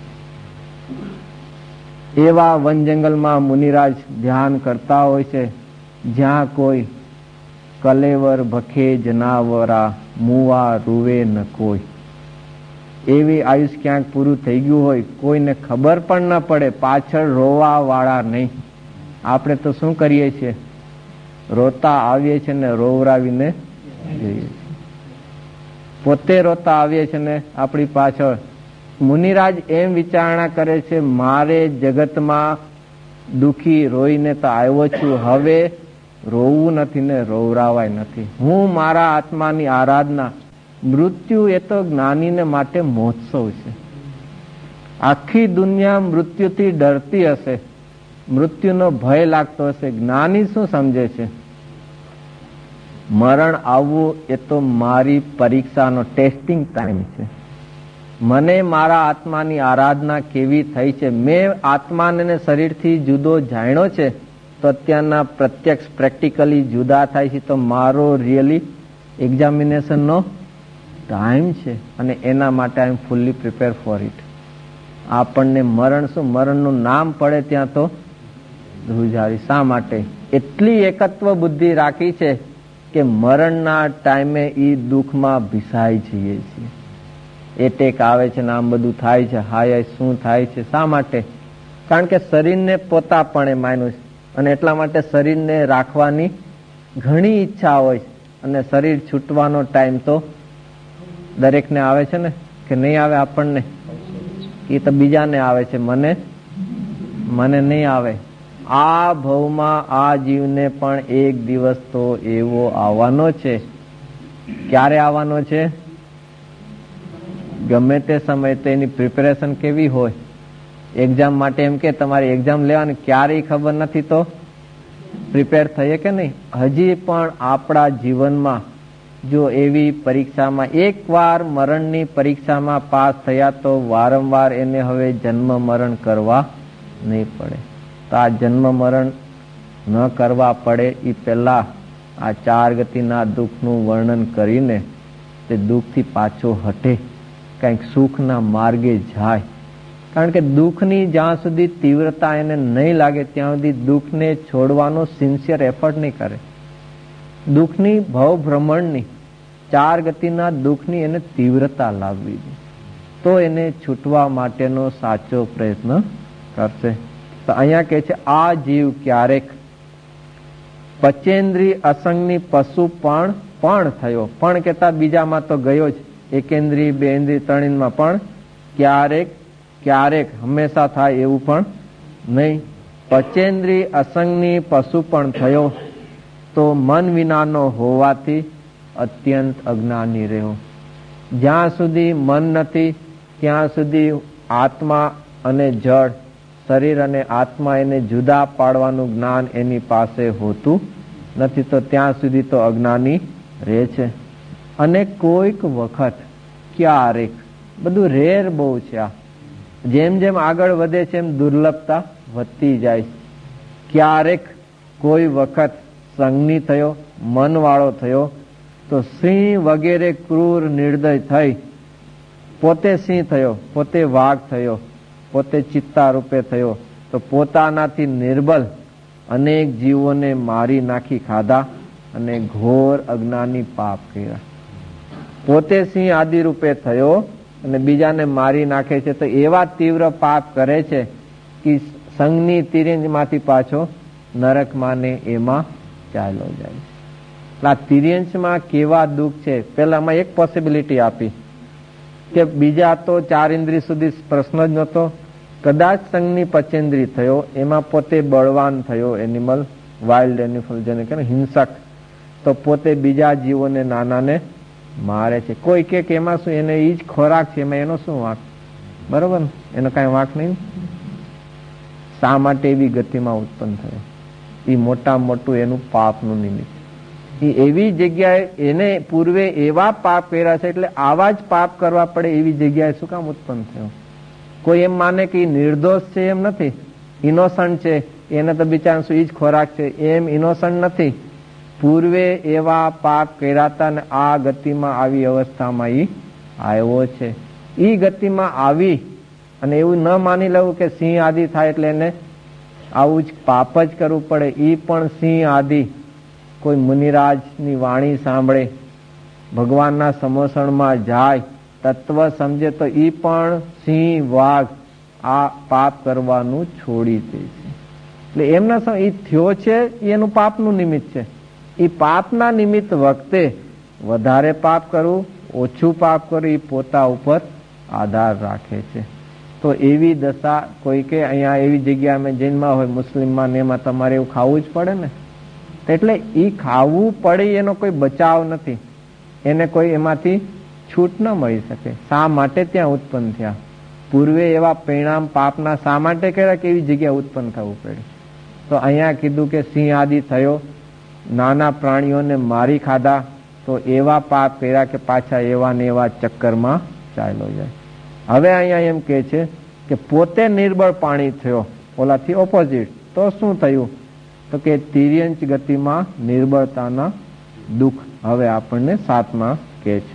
એવા વન જંગલમાં મુનિરાજ ધ્યાન કરતા હોય છે જ્યાં કોઈ કલેવર ભખે જનાવરા, મુવા રૂવે ન કોઈ. એવી આયુષ ક્યાંક પૂરું થઈ ગયું હોય, કોઈને ખબર પણ ન પડે, પાછળ રોવા વાળા નહીં. આપણે તો શું કરીએ છીએ? રોતા આવીએ છીએ ને રોવરાવીને જઈએ છીએ. પોતે રોતા આવીએ છીએ ને આપણી પાછળ. મુનિરાજ એમ વિચારણા કરે છે, મારે જગતમાં દુખી રોઈને તો આવ્યો છું, હવે રોવું નથી ને રોવરાવાય નથી. હું મારા આત્માની આરાધના. મૃત્યુ એ તો જ્ઞાનીને માટે મહોત્સવ છે. આખી દુનિયા મૃત્યુથી ડરતી હશે, મૃત્યુનો ભય લાગતો હશે. જ્ઞાની શું સમજે છે? મરણ આવવું એ તો મારી પરીક્ષાનો ટેસ્ટિંગ ટાઈમ છે. મને મારા આત્માની આરાધના કેવી થઈ છે, મેં આત્માને શરીરથી જુદો જાણ્યો છે તો અત્યારના પ્રત્યક્ષ પ્રેક્ટિકલી જુદા થાય છે, તો મારો રિયલી એક્ઝામિનેશનનો ટાઈમ છે અને એના માટે I am fully prepare for it. આપણને મરણ શું, મરણનું નામ પડે ત્યાં તો ધ્રુજારી. શા માટે? એટલી એકત્વ બુદ્ધિ રાખી છે કે મરણના ટાઈમે એ દુઃખમાં ભીસાઈ જઈએ છીએ. એટેક આવે છે ને આમ બધું થાય છે, હાય શું થાય છે? શા માટે? કારણ કે શરીરને પોતાપણે માન્યું છે અને એટલા માટે શરીરને રાખવાની ઘણી ઈચ્છા હોય અને શરીર છૂટવાનો ટાઈમ તો દરેકને આવે છે ને, કે નહીં આવે? આપણને એ તો બીજાને આવે છે, મને મને નહીં આવે. આ ભવમાં આ જીવને પણ એક દિવસ તો એવો આવવાનો છે. ક્યારે આવવાનો છે? ગમે તે સમય. તેની પ્રિપેરેશન કેવી હોય? એક્ઝામ માટે એમ કે તમારી એક્ઝામ લેવાની, ક્યારેય ખબર નથી તો પ્રિપેર થઈએ કે નહીં? હજી પણ આપણા જીવનમાં જો એવી પરીક્ષામાં એકવાર મરણની પરીક્ષામાં પાસ થયા તો વારંવાર એને હવે જન્મ મરણ કરવા નહીં પડે. તો આ જન્મ મરણ ન કરવા પડે એ પહેલા આ ચાર ગતિના દુઃખનું વર્ણન કરીને તે દુઃખથી પાછો હટે, કંઈક સુખના માર્ગે જાય. કારણ કે દુઃખની જ્યાં સુધી તીવ્રતા એને નહીં લાગે ત્યાં સુધી દુઃખને છોડવાનો સિન્સિયર એફર્ટ નહીં કરે. દુઃખની ભવ ભ્રમણની, ચાર ગતિના દુઃખની એને તીવ્રતા લાવવી જોઈએ, તો એને છૂટવા માટેનો સાચો પ્રયત્ન કરશે. તો અહીંયા કહે છે આ જીવ ક્યારેક પચેન્દ્રી અસંગની પશુ પણ પણ થયો. પણ કેતા બીજામાં તો ગયો જ, એકેન્દ્રી બેન્દ્રી ત્રણમાં, પણ ક્યારેક ક્યારેક હંમેશા થાય એવું પણ નહીં. પચેન્દ્રી અસંગની પશુ પણ થયો તો મન વિનાનો હોવાથી અત્યંત અજ્ઞાની રહ્યો. જ્યાં સુધી મન નથી ત્યાં સુધી આત્મા અને જળ, શરીર અને આત્મા એને જુદા પાડવાનું જ્ઞાન એની પાસે હોતું નથી, તો ત્યાં સુધી તો અજ્ઞાની રહે છે. અને કોઈક વખત, ક્યારેક, બધું રેર બહુ છે. આ જેમ જેમ આગળ વધે છે એમ દુર્લભતા વધતી જાય. ક્યારેક કોઈ વખત સંગની થયો, મનવાળો થયો તો સિંહ વગેરે ક્રૂર નિર્દય થઈ પોતે સિંહ થયો, પોતે વાઘ થયો, પોતે ચિત્તા રૂપે થયો તો પોતાનાથી નિર્બલ અનેક જીવોને મારી નાખી ખાધા અને ઘોર અજ્ઞાની પાપ કર્યા. પોતે સિંહ આદિ રૂપે થયો અને બીજાને મારી નાખે છે તો એવા તીવ્ર પાપ કરે છે કે સંઘની તિર્યંજમાંથી પાછો નરકમાં ને એમાં ચાલ્યો જાય. આ તિર્યંશમાં કેવા દુઃખ છે. પેલામાં એક પોસિબિલિટી આપી કે બીજા તો ચાર ઇન્દ્રિય સુધી પ્રશ્ન જ નહોતો, કદાચ સંઘની પચેન્દ્રી થયો, એમાં પોતે બળવાન થયો, એનિમલ, વાઇલ્ડ એનિમલ જેને કહે હિંસક, તો પોતે બીજા જીવોને નાનાને મારે છે. કોઈ કે એમાં શું, એને એ જ ખોરાક છે, એમાં એનો શું વાંક? બરોબર ને, એનો કઈ વાંક નહીં. શા માટે એવી ગતિમાં ઉત્પન્ન થયો? એ મોટા મોટું એનું પાપનું નિમિત્ત. એ એવી જગ્યાએ એને પૂર્વે એવા પાપ કર્યા છે એટલે આવા જ પાપ કરવા પડે એવી જગ્યાએ શું કામ ઉત્પન્ન થયો? કોઈ એમ માને કે નિર્દોષ છે એમ નથી, ઇનોસન્ટ છે, એને તો બિચારા શું ઈ જ ખોરાક છે, એમ ઇનોસન્ટ નથી. પૂર્વે એવા પાપ કર્યા હતા ને આ ગતિમાં આવી અવસ્થામાં ઈ આવ્યો છે. ઈ ગતિમાં આવી અને એવું ન માની લેવું કે સિંહ આદિ થાય એટલે એને આવું જ પાપ જ કરવું પડે. ઈ પણ સિંહ આદિ કોઈ મુનિરાજની વાણી સાંભળે, ભગવાનના સમોસણમાં જાય, તત્વ સમજે તો ઈ પણ સિંહ વાઘ આ પાપ કરવાનું છોડી દે છે. એટલે એમના એ થયો છે એનું પાપનું નિમિત્ત છે. એ પાપના નિમિત્ત વખતે વધારે પાપ કરવું, ઓછું પાપ કરવું, એ પોતા ઉપર આધાર રાખે છે. તો એવી દશા કોઈ કે અહીંયા એવી જગ્યા અમે જૈનમાં હોય, મુસ્લિમમાં ને એમાં તમારે એવું ખાવું જ પડે ને. એટલે એ ખાવું પડે એનો કોઈ બચાવ નથી, એને કોઈ એમાંથી છૂટ ન મળી શકે. શા માટે ત્યાં ઉત્પન્ન થયા? પૂર્વે એવા પરિણામ પાપના શા માટે કર્યા કે એવી જગ્યા ઉત્પન્ન થવું પડે? તો અહીંયા કીધું કે સિંહ આદિ થયો, નાના પ્રાણીઓને મારી ખાધા, તો એવા પાપ કર્યા કે પાછા એવા ને એવા ચક્કરમાં ચાલ્યો જાય. હવે અહીંયા એમ કે છે કે પોતે નિર્બળ પાણી થયો, ઓલાથી ઓપોઝિટ. તો શું થયું? તો કે તિર્યંચ ગતિમાં નિર્બળતાના દુઃખ હવે આપણને સાતમાં કે છે.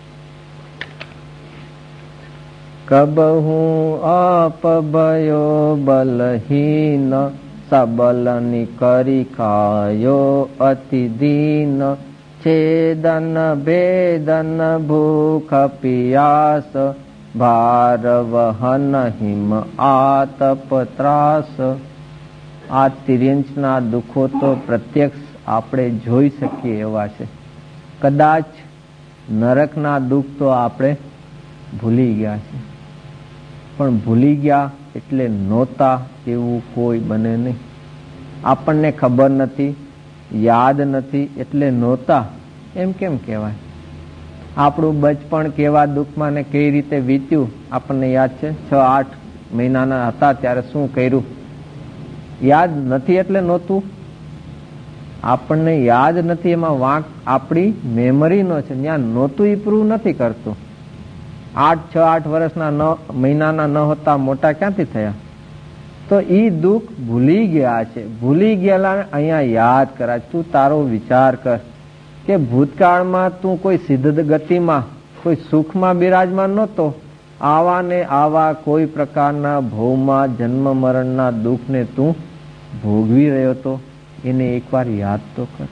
કબહું અપભયો બલહીન, સબલની કરી ખાયો અતિ દીન, છેદન ભેદન ભૂખ પિયાસ, ભાર વહન હિમ આતપ ત્રાસ. આ તિર્યંચના દુઃખો તો પ્રત્યક્ષ આપણે જોઈ શકીએ એવા છે. કદાચ નરકના દુઃખ તો આપણે ભૂલી ગયા છે, પણ ભૂલી ગયા એટલે નહોતા એવું કોઈ બને નહીં. આપણને ખબર નથી, યાદ નથી એટલે નહોતા એમ કેમ કહેવાય? આપણું બચપણ કેવા દુઃખમાં ને કઈ રીતે વીત્યું આપણને યાદ છે. છ આઠ મહિનાના હતા ત્યારે શું કર્યું યાદ નથી એટલે નહોતું. આપણને યાદ નથી એમાં વાંક આપણી મેમરીનો છે. ત્યાં નહોતું એ પ્રૂવ નથી કરતું. આઠ છ આઠ વર્ષના ન મહિનાના ન હતા, મોટા ક્યાંથી થયા? તો ઈ દુઃખ ભૂલી ગયા છે. ભૂલી ગયેલા અહીંયા યાદ કરાય. તું તારો વિચાર કર કે ભૂતકાળમાં તું કોઈ સિદ્ધ ગતિમાં, કોઈ સુખમાં બિરાજમાન નહોતો. આવા ને આવા કોઈ પ્રકારના ભવમાં જન્મ મરણના દુઃખને તું ભોગવી રહ્યો હતો. એને એકવાર યાદ તો કર.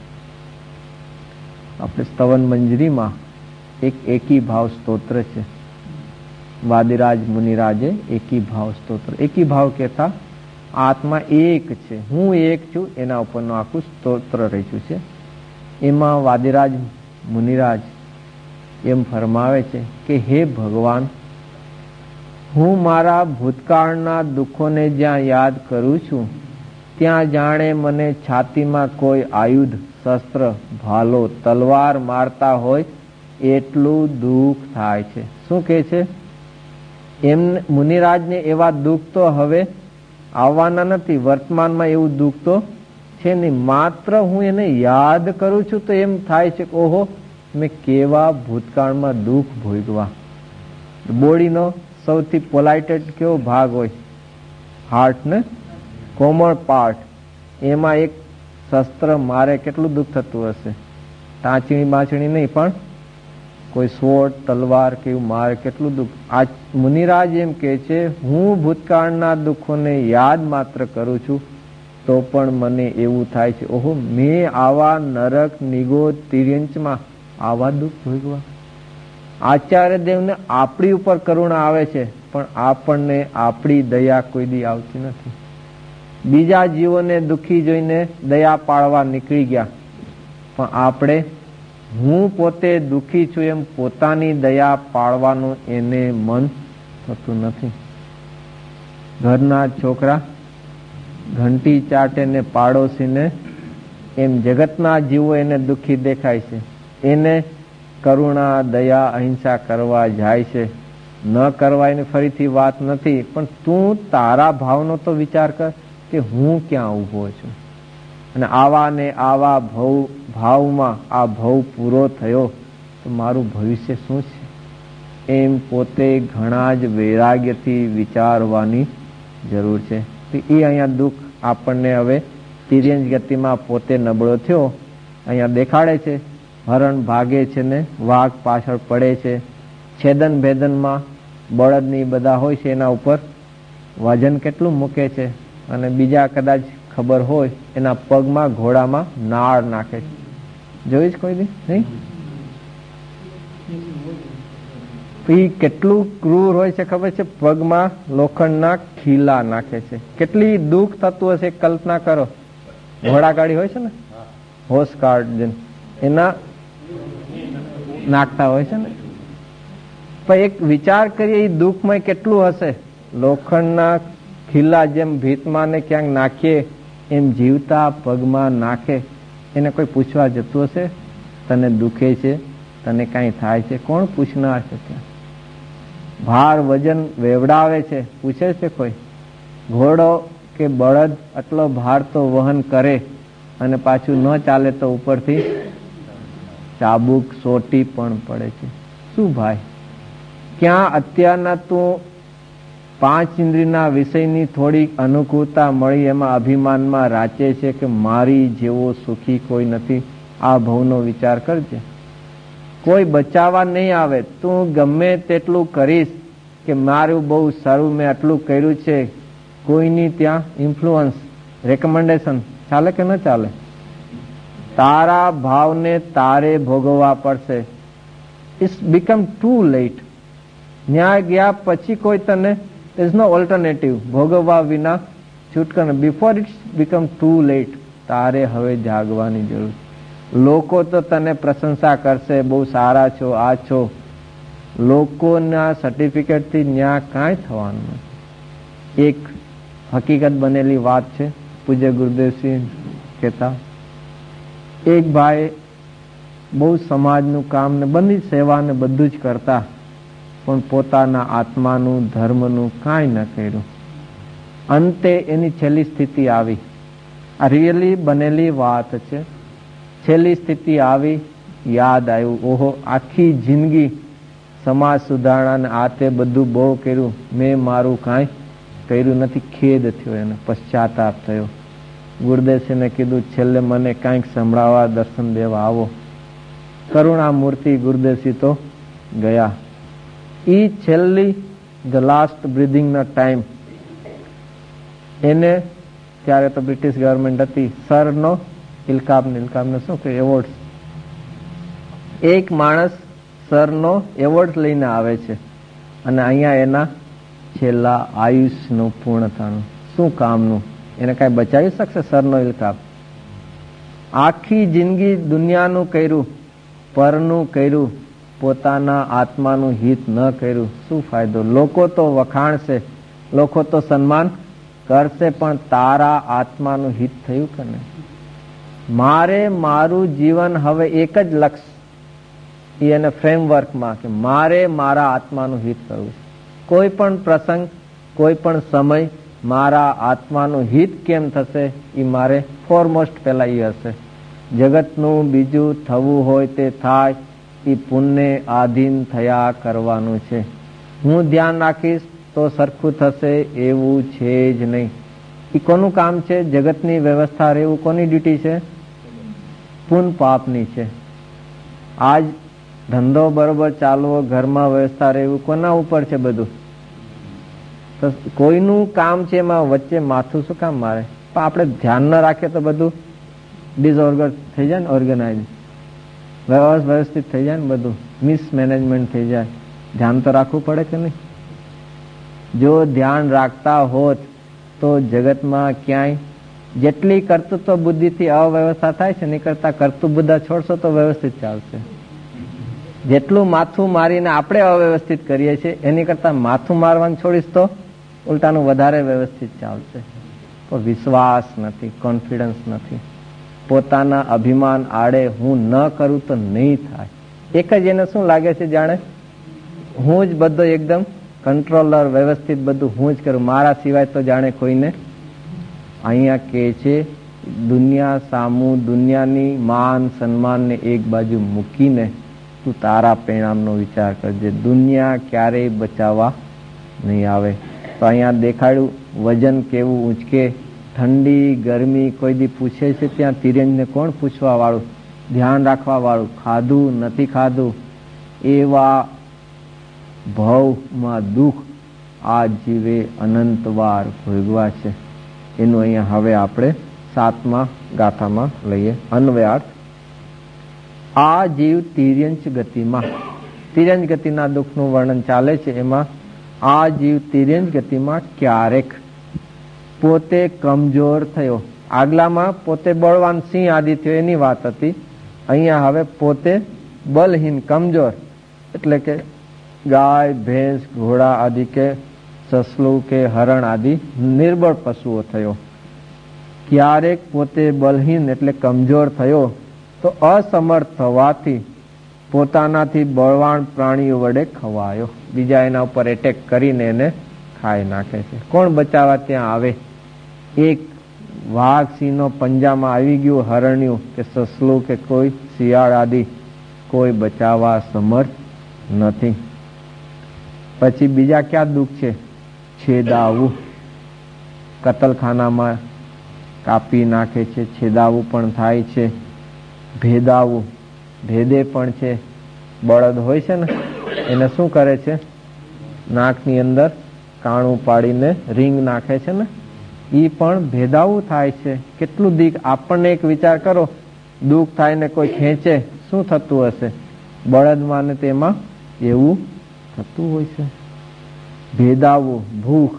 આપણે સ્તવન મંજરીમાં એક એકી ભાવ સ્તોત્ર છે. વાદિરાજ મુનિરાજે એકી ભાવ સ્તોત્ર. એકી ભાવ કહેતા આત્મા એક છે, હું એક છું, એના ઉપરનું આખું સ્તોત્ર રચ્યું છે. એમાં વાદિરાજ મુનિરાજ એમ ફરમાવે છે કે હે ભગવાન, હું મારા ભૂતકાળના દુઃખોને જ્યાં યાદ કરું છું ત્યાં જાણે મને છાતીમાં કોઈ આયુધ, શસ્ત્ર, ભાલો, તલવાર મારતા હોય એટલું દુઃખ થાય છે. શું કહે છે? એમ મુનિરાજને એવા દુઃખ તો હવે આવવાના નથી. વર્તમાનમાં એવું દુઃખ તો છે નહીં. માત્ર હું એને યાદ કરું છું તો એમ થાય છે કે ઓહો, મેં કેવા ભૂતકાળમાં દુઃખ ભોગવા. બોડીનો સૌથી પોલાઇટેડ કેવો ભાગ હોય? હાર્ટ ને? કોમળ પાર્ટ, એમાં એક શસ્ત્ર મારે કેટલું દુઃખ થતું હશે. ટાંચણી બાંચણી નહીં, પણ કોઈ સ્વોર્ડ તલવાર કે એવું મારે કેટલું દુઃખ. આ મુનિરાજ એમ કે છે, હું ભૂતકાળના દુઃખોને યાદ માત્ર કરું છું તો પણ મને એવું થાય છે, ઓહો, મેં આવા નરક નિગોદ તિર્યંચમાં આવા દુઃખ ભોગવા. આચાર્ય દેવને આપણી ઉપર કરુણા આવે છે, પણ આપણને આપણી દયા કોઈ દી આવતી નથી. બીજા જીવોને દુઃખી જોઈને દયા પાડવા નીકળી ગયા, પણ આપણે હું પોતે દુઃખી છું એમ પોતાની દયા પાડવાનું એને મન થતું નથી. ઘરના છોકરા ઘંટી ચાટે ને પાડોશીને, એમ જગતના જીવો એને દુઃખી દેખાય છે, એને કરુણા દયા અહિંસા કરવા જાય છે. ન કરવા એની ફરીથી વાત નથી, પણ તું તારા ભાવનો તો વિચાર કર કે હું ક્યાં ઊભો છું. અને આવા ને આવા ભવ ભાવમાં આ ભવ પૂરો થયો તો મારું ભવિષ્ય શું છે, એમ પોતે ઘણા જ વૈરાગ્યથી વિચારવાની જરૂર છે. એ અહીંયા દુઃખ આપણને હવે તિર્યંજ ગતિમાં પોતે નબળો થયો અહીંયા દેખાડે છે. હરણ ભાગે છે ને વાઘ પાછળ પડે છે. છેદન ભેદનમાં બળદની બધા હોય છે, એના ઉપર વજન કેટલું મૂકે છે, અને બીજા કદાચ ખબર હોય એના પગમાં ઘોડામાં નાળ નાખે છે. જોઈ જ કોઈ દી નહીં? એ કેટલું ક્રૂર હોય છે ખબર છે? પગમાં લોખંડના ખીલા નાખે છે. કેટલી દુઃખ થતું હશે કલ્પના કરો. ઘોડાગાડી હોય છે ને, હોર્સ કાર્ડ એના નાખતા હોય છે ને, પણ એક વિચાર કરીએ એ દુઃખમાં કેટલું હશે. લોખંડના ખીલા જેમ ભીતમાં ને ક્યાંક નાખીએ એમ જીવતા પગમાં નાખે. એને કોઈ પૂછવા જતું હશે તને દુખે છે, તને કાંઈ થાય છે? કોણ પૂછનાર છે? ત્યાં ભાર વજન વેવડાવે છે, પૂછે છે કોઈ? ઘોડો કે બળદ આટલો ભાર તો વહન કરે અને પાછું ન ચાલે તો ઉપરથી ચાબુક સોટી પણ પડે છે. શું ભાઈ, ક્યાં અત્યારના તું પાંચ ઇન્દ્રિયના વિષયની થોડીક અનુકૂળતા મળી એમાં અભિમાનમાં રાચે છે કે મારી જેવો સુખી કોઈ નથી. આ ભવનો વિચાર કરજે. કોઈ બચાવવા નહીં આવે. તું ગમે તેટલું કરીશ કે મારું બહુ સારું, મેં આટલું કર્યું છે, કોઈની ત્યાં ઇન્ફ્લુઅન્સ રેકમેન્ડેશન ચાલે કે ન ચાલે? તારા ભાવને તારે ભોગવવા પડશે. It's become too late. ન્યાય ગયા પછી કોઈ તને there is no alternative. ભોગવવા વિના છૂટકો. Before it's become too late. તારે હવે જાગવાની જરૂર. લોકો તો તને પ્રશંસા કરશે, બહુ સારા છો, આ છો. લોકોના સર્ટિફિકેટથી ન્યા કાંઈ થવાનું નથી. એક હકીકત બનેલી વાત છે. પૂજ્ય ગુરુદેવસિંહ કહેતા, એક ભાઈ બહુ સમાજનું કામ ને બધી સેવા ને બધું જ કરતા, પણ પોતાના આત્માનું ધર્મનું કાંઈ ન કર્યું. અંતે એની છેલ્લી સ્થિતિ આવી. આ રિયલી બનેલી વાત છે. છેલ્લી સ્થિતિ આવી, યાદ આવ્યું, ઓહો, આખી જિંદગી સમાજ સુધારણા આ તે બધું બહુ કર્યું, મેં મારું કાંઈ કર્યું નથી. ખેદ થયો, એને પશ્ચાતાપ થયો. ગુરુદેવસિંહને કીધું, છેલ્લે મને કાંઈક સંભળાવવા દર્શન દેવા આવો. કરુણા મૂર્તિ ગુરુદેવસિંહ તો ગયા. ઈ છેલ્લી ધ લાસ્ટ બ્રીધિંગનો ટાઈમ એને, ત્યારે તો બ્રિટિશ ગવર્મેન્ટ હતી, સરનો ઇલકાબ ઇલકાબને શું કે એવોર્ડ, એક માણસ સરનો એવોર્ડ લઈને આવે છે અને અહીંયા એના છેલ્લા આયુષનું પૂર્ણ થવાનું. શું કામનું? એને કાંઈ બચાવી શકશે સરનો ઇલકાબ? આખી જિંદગી દુનિયાનું કર્યું, પરનું કર્યું, પોતાના આત્માનું હિત ન કર્યું. શું ફાયદો? લોકો તો વખાણશે, લોકો તો સન્માન કરશે, પણ તારા આત્માનું હિત થયું કે નહીં? મારે મારું જીવન હવે એક જ લક્ષ્ય એને ફ્રેમવર્કમાં કે મારે મારા આત્માનું હિત કરવું. કોઈ પણ પ્રસંગ, કોઈ પણ સમય મારા આત્માનું હિત કેમ થશે એ મારે ફોરમોસ્ટ પહેલા એ હશે. જગતનું બીજું થવું હોય તે થાય, એ પુણ્ય આધીન થયા કરવાનું છે. હું ધ્યાન રાખીશ તો સરખું થશે એવું છે જ નહીં. એ કોનું કામ છે? જગતની વ્યવસ્થા રહેવું કોની ડ્યુટી છે? પુન પાપની છે. આજ ધંધો બરોબર ચાલવો, ઘરમાં વ્યવસ્થા રહેવું કોના ઉપર છે? બધું તો કોઈનું કામ છે, એમાં વચ્ચે માથું શું કામ મારે? પણ આપણે ધ્યાન ન રાખીએ તો બધું ડિસઓર્ગન થઈ જાય ને, ઓર્ગેનાઇઝ વ્યવસ્થિત થઈ જાય ને, બધું મિસમેનેજમેન્ટ થઈ જાય. ધ્યાન તો રાખવું પડે કે નહીં? જો ધ્યાન રાખતા હોત તો જગતમાં ક્યાંય જેટલી કર્તૃત્વ બુદ્ધિથી અવ્યવસ્થા થાય છે, નહીં કરતા કર્તૃ બુદ્ધા છોડશો તો વ્યવસ્થિત ચાલશે. જેટલું માથું મારીને આપણે અવ્યવસ્થિત કરીએ છીએ, એની કરતા માથું મારવાનું છોડીશ તો ઉલટાનું વધારે વ્યવસ્થિત ચાલશે. તો વિશ્વાસ નથી, કોન્ફિડન્સ નથી. પોતાના અભિમાન આડે હું ન કરું તો નહીં થાય. એક જ એને શું લાગે છે? જાણે હું જ બધો એકદમ કંટ્રોલર, વ્યવસ્થિત બધું હું જ કરું, મારા સિવાય તો જાણે કોઈને. અહીંયા કે છે દુનિયા સામું, દુનિયાની માન સન્માનને એક બાજુ મૂકીને તું તારા પરિણામનો વિચાર કરજે. દુનિયા ક્યારેય બચાવવા નહીં આવે. તો અહીંયા દેખાડ્યું વજન કેવું ઊંચકે, ઠંડી ગરમી કોઈ દી પૂછે છે ત્યાં તિર્યંજને કોણ પૂછવા વાળું? ધ્યાન રાખવા વાળું. ખાધું નથી ખાધું, એવા ભવમાં દુઃખ આ જીવે અનંત વાર ભોગવા છે. એનું અહીંયા હવે આપણે સાતમા ગાથામાં લઈએ અન્વયાર્થ. આ જીવ તિર્યંચ ગતિમાં, તિર્યંચ ગતિના દુઃખનું વર્ણન ચાલે છે. એમાં આ જીવ તિર્યંચ ગતિમાં ક્યારેક પોતે કમજોર થયો. આગલામાં પોતે બળવાન સિંહ આદિ થયો એની વાત હતી. અહીંયા હવે પોતે બલહીન, કમજોર, એટલે કે ગાય ભેંસ ઘોડા આદિ કે સસલું કે હરણ આદિ નિર્બળ પશુઓ થયો. ક્યારેક પોતે બલહીન એટલે કમજોર થયો તો અસમર્થ થવાથી પોતાનાથી બળવાન પ્રાણીઓ વડે ખવાયો. બીજા એના ઉપર એટેક કરીને એને ખાઈ નાખે છે. કોણ બચાવવા ત્યાં આવે? એક વાઘ સિંહનો પંજામાં આવી ગયું હરણ્યું કે સસલું કે કોઈ શિયાળ આદિ, કોઈ બચાવવા સમર્થ નથી. પછી બીજા ક્યાં દુઃખ છે? છેદાવું, કતલખાનામાં કાપી નાખે છે, છેદાવું પણ થાય છે. ભેદાવું, ભેદે પણ છે. બળદ હોય છે ને, એને શું કરે છે? નાકની અંદર કાણું પાડીને રીંગ નાખે છે ને, એ પણ ભેદાવું થાય છે. કેટલું દીક આપણને એક વિચાર કરો, દુઃખ થાય ને કોઈ ખેંચે, શું થતું હશે? બળદમાં ને તેમાં એવું થતું હોય છે. ભેદાવું, ભૂખ,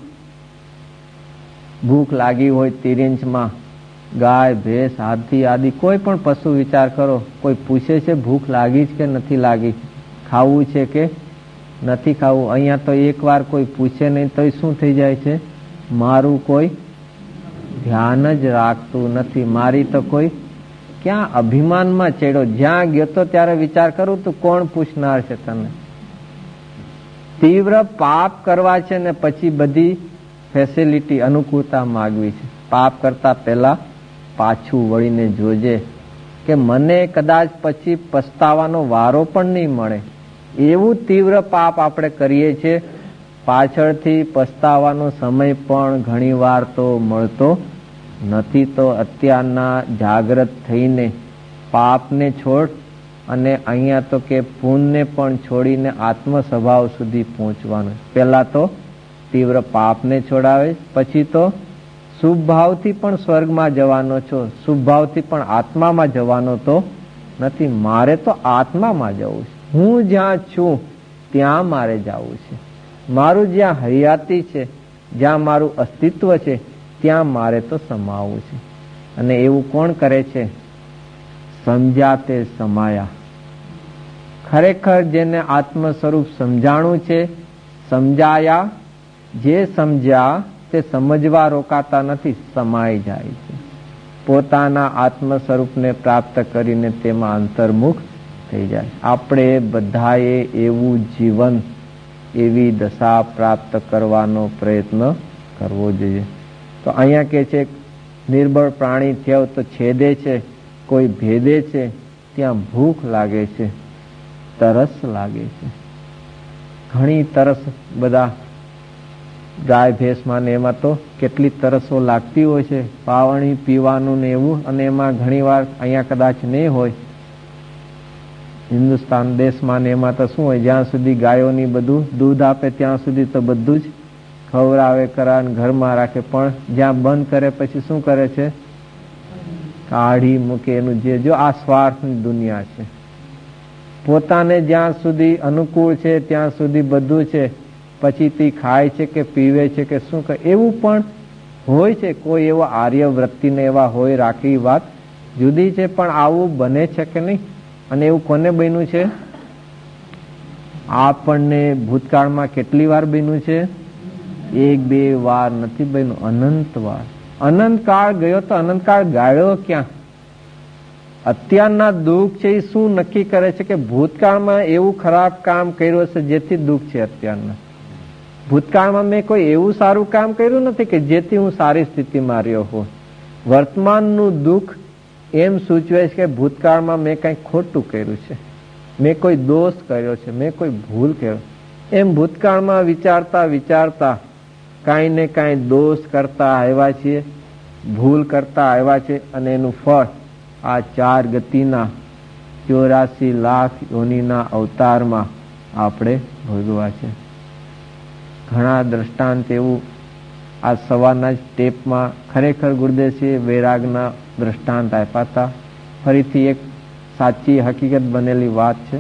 ભૂખ લાગી હોય તિર્યંચમાં, ગાય ભેંસ હાથી આદિ કોઈ પણ પશુ વિચાર કરો, કોઈ પૂછે છે ભૂખ લાગી છે કે નથી લાગી, ખાવું છે કે નથી ખાવું? અહીંયા તો એક વાર કોઈ પૂછે નહીં તો શું થઈ જાય છે? મારું કોઈ ધ્યાન જ રાખતું નથી. મારી તો કોઈ ક્યાં અભિમાનમાં ચડ્યો, જ્યાં ગયો તો ત્યારે વિચાર કરું તો કોણ પૂછનાર છે તને? તીવ્ર પાપ કરવા છે ને પછી બધી ફેસિલિટી, અનુકૂળતા માગવી છે. પાપ કરતા પહેલા પાછું વળીને જોજે કે મને કદાચ પછી પસ્તાવાનો વારો પણ નહીં મળે. એવું તીવ્ર પાપ આપણે કરીએ છીએ, પાછળથી પસ્તાવાનો સમય પણ ઘણી વાર તો મળતો નથી. તો અત્યારના જાગૃત થઈને પાપને છોડ, અને અહીંયા તો કે પુણ્યને પણ છોડીને આત્મ સ્વભાવ સુધી પહોંચવાનું. પહેલા તો તીવ્ર પાપને છોડાવે, પછી તો શુભ ભાવથી પણ સ્વર્ગમાં જવાનો છો, શુભ ભાવથી પણ આત્મામાં જવાનો તો નથી. મારે તો આત્મામાં જવું છે. હું જ્યાં છું ત્યાં મારે જવું છે. મારું જ્યાં હયાતી છે, જ્યાં મારું અસ્તિત્વ છે, ત્યાં મારે તો સમાવવું છે. અને એવું કોણ કરે છે? સમજ્યા તે સમાયા. ખરેખર જેને આત્મ સ્વરૂપ સમજાણું છે, સમજાયા, જે સમજ્યા તે સમજવા રોકાતા નથી, સમાઈ જાય છે. પોતાના આત્મ સ્વરૂપને પ્રાપ્ત કરીને તેમાં અંતર્મુખ થઈ જાય. આપણે બધાએ એવું જીવન, એવી દશા પ્રાપ્ત કરવાનો પ્રયત્ન કરવો જોઈએ. તો અહીંયા કે છે નિર્બળ પ્રાણી થયો તો છેદે છે, કોઈ ભેદે છે, ત્યાં ભૂખ લાગે છે, તરસ લાગે છે. ઘણી તરસ બધા ગાય ભેંસમાં ને એમાં તો કેટલી તરસો લાગતી હોય છે, પાણી પીવાનું ને એવું. અને એમાં ઘણી વાર અહીંયા કદાચ નહીં હોય, હિન્દુસ્તાન દેશમાં ને એમાં તો શું હોય, જ્યાં સુધી ગાયોની બધું દૂધ આપે ત્યાં સુધી તો બધું જ ખવડાવે કરા ઘરમાં રાખે, પણ જ્યાં બંધ કરે પછી શું કરે છે, કાઢી મૂકે. એનું જે જો આ સ્વાર્થની દુનિયા છે. પોતાને જ્યાં સુધી અનુકૂળ છે ત્યાં સુધી બધું છે, પછી તે ખાય છે કે પીવે છે કે શું કરે એવું પણ હોય છે. કોઈ એવો આર્યવૃત્તિને એવા હોય રાખી વાત જુદી છે, પણ આવું બને છે કે નહીં? અને એવું કોને બન્યું છે? આપણને ભૂતકાળમાં કેટલી વાર બન્યું છે? એક બે વાર નથી બન્યું, અનંત વાર. અનંતકાળ ગયો તો અનંતકાળ ગાળ્યો ક્યાં? અત્યારના દુઃખ છે એ શું નક્કી કરે છે કે ભૂતકાળમાં એવું ખરાબ કામ કર્યું હશે જેથી દુઃખ છે અત્યારના? ભૂતકાળમાં મેં કોઈ એવું સારું કામ કર્યું નથી કે જેથી હું સારી સ્થિતિમાં રહ્યો હોઉં. વર્તમાનનું દુઃખ એમ સૂચવે છે કે ભૂતકાળમાં મેં કંઈ ખોટું કર્યું છે, મેં કોઈ દોષ કર્યો છે, મેં કોઈ ભૂલ કર્યો. એમ ભૂતકાળમાં વિચારતા વિચારતા કાંઈ ને કાંઈ દોષ કરતા આવ્યા છીએ, ભૂલ કરતા આવ્યા છે, અને એનું ફળ આ ચાર ગતિના ચોરાસી લાખ યોનિના અવતારમાં આપણે ભોગવા છે. ઘણા દ્રષ્ટાંત એવું આ સવારના જ ટેપમાં ખરેખર ગુરુદેવસિંહે વૈરાગના દ્રષ્ટાંત આપ્યા હતા. ફરીથી એક સાચી હકીકત બનેલી વાત છે.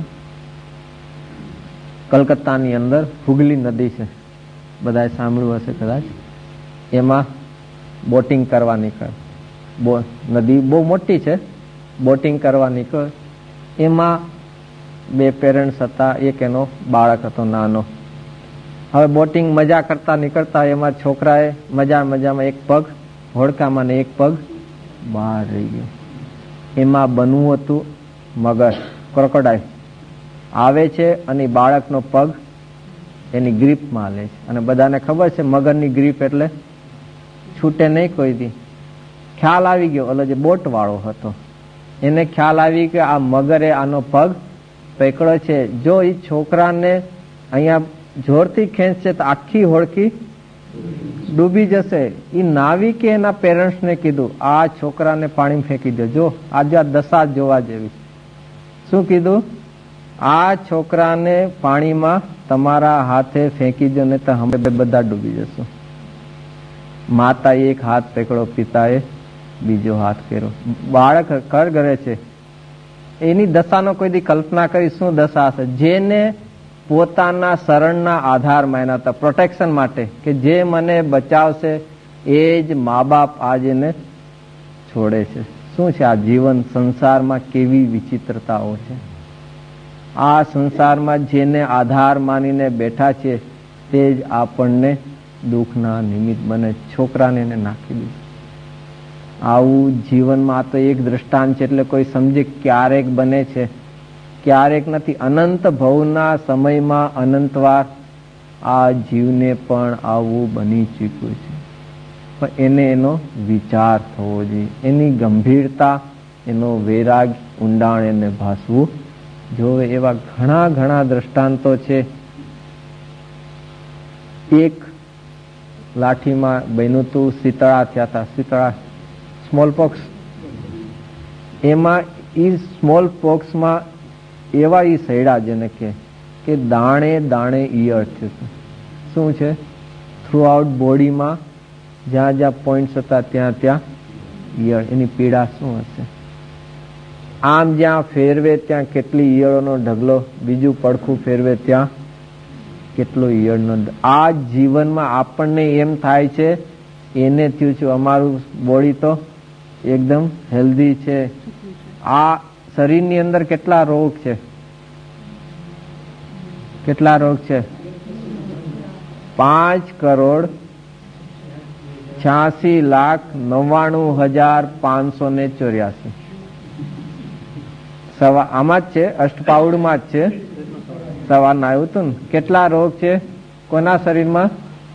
કલકત્તાની અંદર હુગલી નદી છે, બધાએ સાંભળ્યું હશે કદાચ. એમાં બોટિંગ કરવા નીકળે, નદી બહુ મોટી છે, બોટિંગ કરવા નીકળે. એમાં બે પેરેન્ટ્સ હતા, એક એનો બાળક હતો નાનો. હવે બોટિંગ મજા કરતા નીકળતા એમાં છોકરાએ મજા મજામાં એક પગ હોડકામાં ને એક પગ બહાર રહી ગયો. એમાં બનવું હતું મગર, ક્રોકોડાઇલ આવે છે અને બાળકનો પગ એની ગ્રીપમાં લે છે. અને બધાને ખબર છે મગરની ગ્રીપ એટલે છૂટે નહીં કોઈ દી. ખ્યાલ આવી ગયો, ઓલો જે બોટ વાળો હતો એને ખ્યાલ આવી કે આ મગરે આનો પગ પકડ્યો છે. જો એ છોકરાને અહીંયા જોરથી ખેંચશે તો આખી હોડકી ડૂબી જશે. એ નાવિકે એના પેરેન્ટ્સને કીધું આ છોકરાને પાણીમાં ફેંકી દો. જો આજે આ દશા જોવા જેવી. શું કીધું? આ છોકરાને પાણીમાં તમારા હાથે ફેંકી દો ને તો અમે બધા ડૂબી જશું. માતાએ એક હાથ પકડો, પિતાએ બીજો હાથ કર્યો. બાળક કર કરે છે, એની દશાનો કોઈ દી કલ્પના કરી શું દશા હશે? જેને પોતાના શરણના આધાર માન્યા હતા, પ્રોટેક્શન માટે, કે જે મને બચાવશે એ જ મા બાપ આજ એને છોડે છે. શું છે આ જીવન? સંસારમાં કેવી વિચિત્રતાઓ છે. આ સંસારમાં જેને આધાર માનીને બેઠા છે તે જ આપણને દુઃખના નિમિત્ત બને. છોકરાને એને નાખી દીધું. આવું જીવનમાં તો એક દ્રષ્ટાંત છે, એટલે કોઈ સમજે ક્યારેક બને છે, ક્યારેક નથી. અનંત ભવના સમયમાં અનંતવાર આ જીવને પણ આવું બની ચૂક્યું છે. પણ એને એનો વિચાર થવો જોઈએ, એની ગંભીરતા, એનો વૈરાગ, ઊંડાણ એને ભાસવું જોવે. એવા ઘણા ઘણા દ્રષ્ટાંતો છે. એક લાઠીમાં બન્યું હતું, શીતળા થયા હતા, શીતળા સ્મોલ પોક્સ. એમાં ઈ સ્મોલ પોક્સમાં એવા ઈ સૈડા જેને કે કે દાણે દાણે ઈયળ છે. શું છે? થ્રુ આઉટ બોડીમાં જ્યાં જ્યાં પોઈન્ટ્સ હતા ત્યાં ત્યાં ઈયળ. એની પીડા શું હશે? આમ જ્યાં ફેરવે ત્યાં કેટલી ઈયળોનો ઢગલો, બીજું પડખું ફેરવે ત્યાં કેટલો ઈયળનો. આ જીવનમાં આપણને એમ થાય છે એને થયું છે, અમારું બોડી તો એકદમ હેલ્ધી છે. આ શરીરની અંદર કેટલા રોગ છે? કેટલા રોગ છે? પાંચ કરોડ છ્યાસી લાખ નવ્વાણું હજાર પાંચસો ને ચોર્યાસી. સવા આમાં જ છે, અષ્ટપાઉડમાં જ છે, સવારના આવ્યું હતું ને. કેટલા રોગ છે કોના શરીરમાં?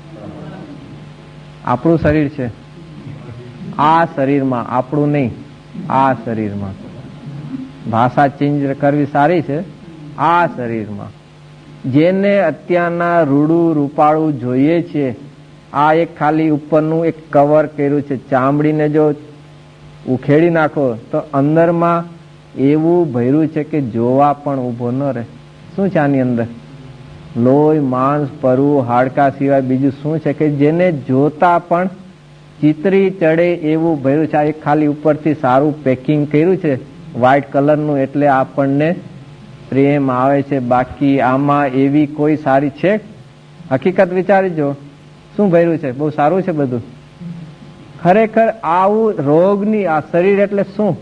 આપણું શરીર છે. આ શરીરમાં, આપણું નહીં, આ શરીરમાં. ભાષા ચેન્જ કરવી સારી છે. આ શરીરમાં જેને અત્યારના રૂડું રૂપાળું જોઈએ છે આ એક ખાલી ઉપરનું એક કવર કર્યું છે. ચામડીને જો ઉખેડી નાખો તો અંદરમાં એવું ભર્યું છે કે જોવા પણ ઉભો ન રહે. શું છે આની અંદર? લોહી, માંસ, પરુ, હાડકા સિવાય બીજું શું છે કે જેને જોતા પણ ચિતરી ચડે એવું ભર્યું છે. આ એક ખાલી ઉપરથી સારું પેકિંગ કર્યું છે વ્હાઈટ કલરનું, એટલે આપણને પ્રેમ આવે છે. બાકી આમાં એવી કોઈ સારી છે? હકીકત વિચારીજો, શું ભર્યું છે? બહુ સારું છે બધું. ખરેખર આવું રોગની, આ શરીર એટલે શું?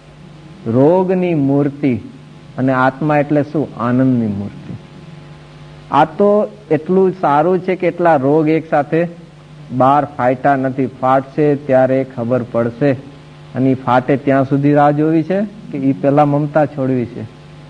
રોગની મૂર્તિ. અને આત્મા એટલે શું? આનંદની મૂર્તિ. આ તો એટલું સારું છે કે એટલા રોગ એક સાથે બહાર ફાટ્યા નથી. ફાટશે ત્યારે ખબર પડશે. અને ફાટે ત્યાં સુધી રાહ જોવી છે કે એ પેલા મમતા છોડવી છે?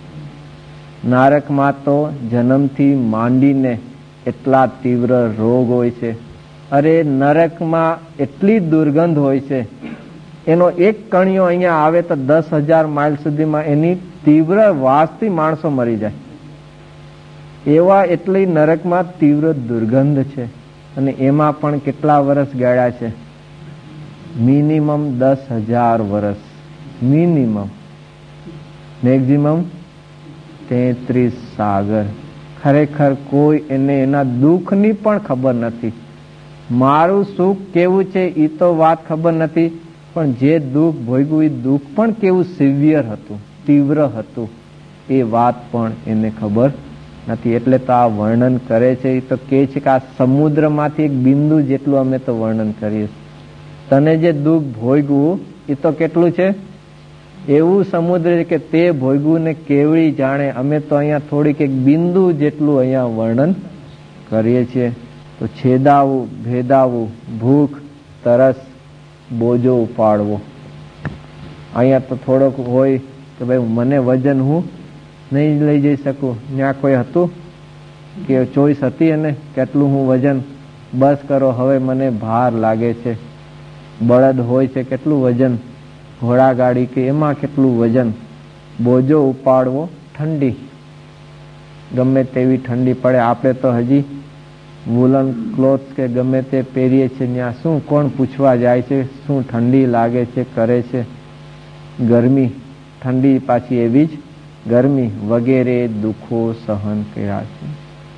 નરકમાં તો જન્મથી માંડીને એટલા તીવ્ર રોગ હોય છે. અરે નરકમાં એટલી દુર્ગંધ હોય છે, એનો એક કણિયો અહીંયા આવે તો દસ હજાર માઇલ સુધીમાં એની તીવ્ર વાસથી માણસો મરી જાય. એવા એટલી નરકમાં તીવ્ર દુર્ગંધ છે. અને એમાં પણ કેટલા વર્ષ ગાળ્યા છે? મિનિમમ દસ હજાર વર્ષ, મિનિમમ. મેક્સિમમ તેત્રીસ સાગર. ખરેખર કોઈ એને એના દુઃખની પણ ખબર નથી. મારું સુખ કેવું છે એ તો વાત ખબર નથી, પણ જે દુઃખ ભોગવું એ દુઃખ પણ કેવું સિવિયર હતું, તીવ્ર હતું, એ વાત પણ એને ખબર નથી. એટલે તો આ વર્ણન કરે છે. એ તો કે છે કે આ સમુદ્રમાંથી એક બિંદુ જેટલું અમે તો વર્ણન કરીએ. તને જે દુઃખ ભોગવું એ તો કેટલું છે? એવું સમુદ્ર કે તે ભોગવું ને કેવડી જાણે. અમે તો અહીંયા થોડીક એક બિંદુ જેટલું અહીંયા વર્ણન કરીએ છીએ. તો છેદાવું, ભેદાવું, ભૂખ, તરસ, બોજો ઉપાડવો. અહીંયા તો થોડોક હોય કે ભાઈ મને વજન હું નહીં લઈ જઈ શકું. ત્યાં કોઈ હતું કે ચોઈસ હતી એને કેટલું હું વજન? બસ કરો, હવે મને ભાર લાગે છે. બળદ હોય છે કેટલું વજન, ઘોડાગાડી કે એમાં કેટલું વજન. બોજો ઉપાડવો, ઠંડી, ગમે તેવી ઠંડી પડે. આપણે તો હજી વુલન ક્લોથ કે ગમે તે પહેરીએ છીએ. ત્યાં શું કોણ પૂછવા જાય છે શું ઠંડી લાગે છે, કરે છે. ગરમી, ઠંડી પાછી એવી જ ગરમી, વગેરે દુઃખો સહન કર્યા છે.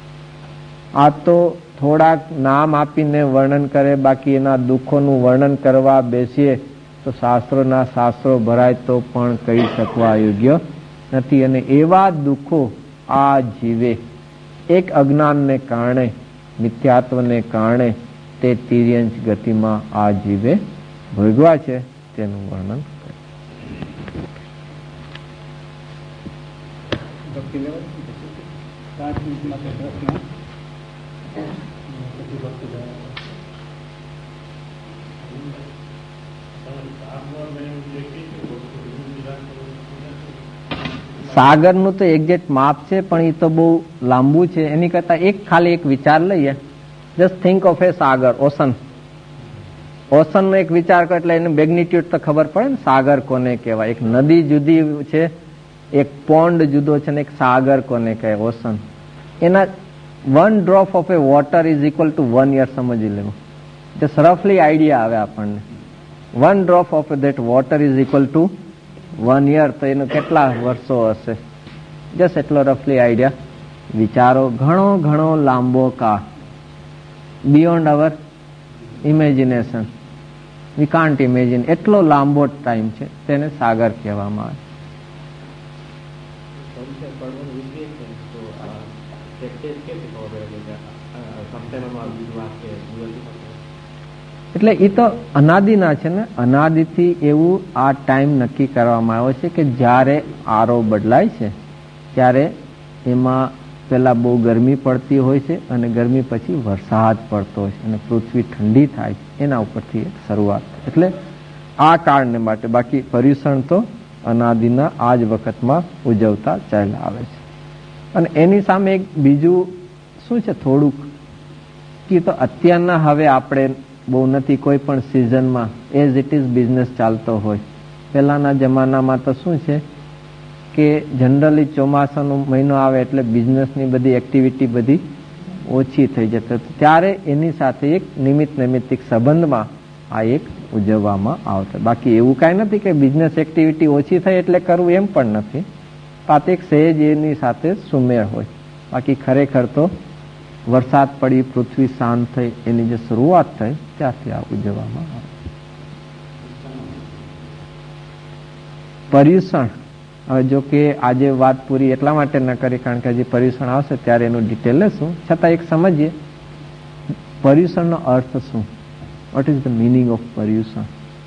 આ તો થોડાક નામ આપીને વર્ણન કરે. બાકી એના દુઃખોનું વર્ણન કરવા બેસીએ તો શાસ્ત્રોના શાસ્ત્રો ભરાય તો પણ કહી શકવા યોગ્ય નથી. અને એવા દુઃખો આ જીવે એક અજ્ઞાનને કારણે, મિથ્યાત્વને કારણે તે તિર્યંચ ગતિમાં આ જીવે ભોગવા છે, તેનું વર્ણન કરે. સાગરનું તો એક્ઝેક્ટ માપ છે, પણ એ તો બહુ લાંબુ છે. એની કરતા એક ખાલી એક વિચાર લઈએ. જસ્ટ થિંક ઓફ એ સાગર, ઓશન. ઓશન નો એક વિચાર કરો એટલે એનું મેગ્નિટ્યુડ તો ખબર પડે ને. સાગર કોને કહેવાય? એક નદી જુદી છે, એક પોન્ડ જુદો છે, ને એક સાગર કોને કહેવાય? ઓશન. એના one drop of a water is equal to one year સમજી લેવું. જસ્ટ રફલી આઈડિયા આવે આપણને. One drop of that water is equal to one year, તો એનું કેટલા વર્ષો હશે? જસ્ટ એટલો રફલી આઈડિયા વિચારો. ઘણો ઘણો લાંબો કાળ, beyond our imagination. We can't imagine. એટલો લાંબો ટાઈમ છે, તેને સાગર કહેવામાં આવે. એટલે એ તો અનાદિના છે ને. અનાદિથી એવું આ ટાઈમ નક્કી કરવામાં આવ્યો છે કે જ્યારે આરો બદલાય છે ત્યારે એમાં પેલા બહુ ગરમી પડતી હોય છે અને ગરમી પછી વરસાદ પડતો હોય છે અને પૃથ્વી ઠંડી થાય છે. એના ઉપરથી એક શરૂઆત. એટલે આ કાળને માટે. બાકી પર્યુષણ તો અનાદિના આ જ વખતમાં ઉજવતા ચાલ્યા આવે છે. અને એની સામે એક બીજું શું છે થોડુંક, કે તો અત્યારના હવે આપણે બહુ નથી, કોઈ પણ સિઝનમાં એઝ ઇટ ઇઝ બિઝનેસ ચાલતો હોય. પહેલાના જમાનામાં તો શું છે કે જનરલી ચોમાસાનો મહિનો આવે એટલે બિઝનેસની બધી એક્ટિવિટી બધી ઓછી થઈ જતી, ત્યારે એની સાથે એક નિમિત્ત નૈમિત્તિક સંબંધમાં આ એક ઉજવવામાં આવશે. બાકી એવું કાંઈ નથી કે બિઝનેસ એક્ટિવિટી ઓછી થઈ એટલે કરવું, એમ પણ નથી. પાત એક સહેજ એની સાથે સુમેળ હોય. બાકી ખરેખર તો વરસાદ પડી, પૃથ્વી શાંત થઈ, એની જે શરૂઆત થઈ ત્યાંથી આ ઉજવવામાં આવે. પર્યુષણ, હવે જો કે આજે વાત પૂરી એટલા માટે ન કરી કારણ કે હજી પર્યુષણ આવશે ત્યારે એનું ડિટેલ લેશું. છતાં એક સમજીએ પર્યુષણનો અર્થ શું. What is the meaning of Paryushan?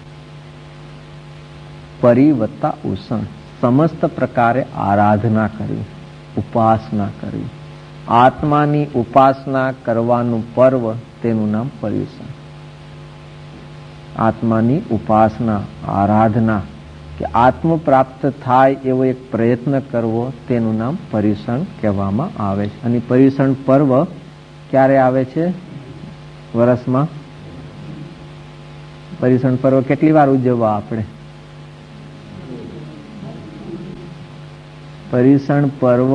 પરી વત્તા ઉષણ, સમસ્ત પ્રકારે આરાધના કરવી, ઉપાસના કરવી. આત્માની ઉપાસના કરવાનું પર્વ, તેનું નામ પર્યુષણ. આત્માની ઉપાસના, આરાધના, કે આત્મ પ્રાપ્ત થાય એવો એક પ્રયત્ન કરવો, તેનું નામ પર્યુષણ કહેવામાં આવે છે. અને પર્યુષણ પર્વ ક્યારે આવે છે? વર્ષમાં. પર્યુષણ પર્વ કેટલી વાર ઉજવવા આપણે? પર્યુષણ પર્વ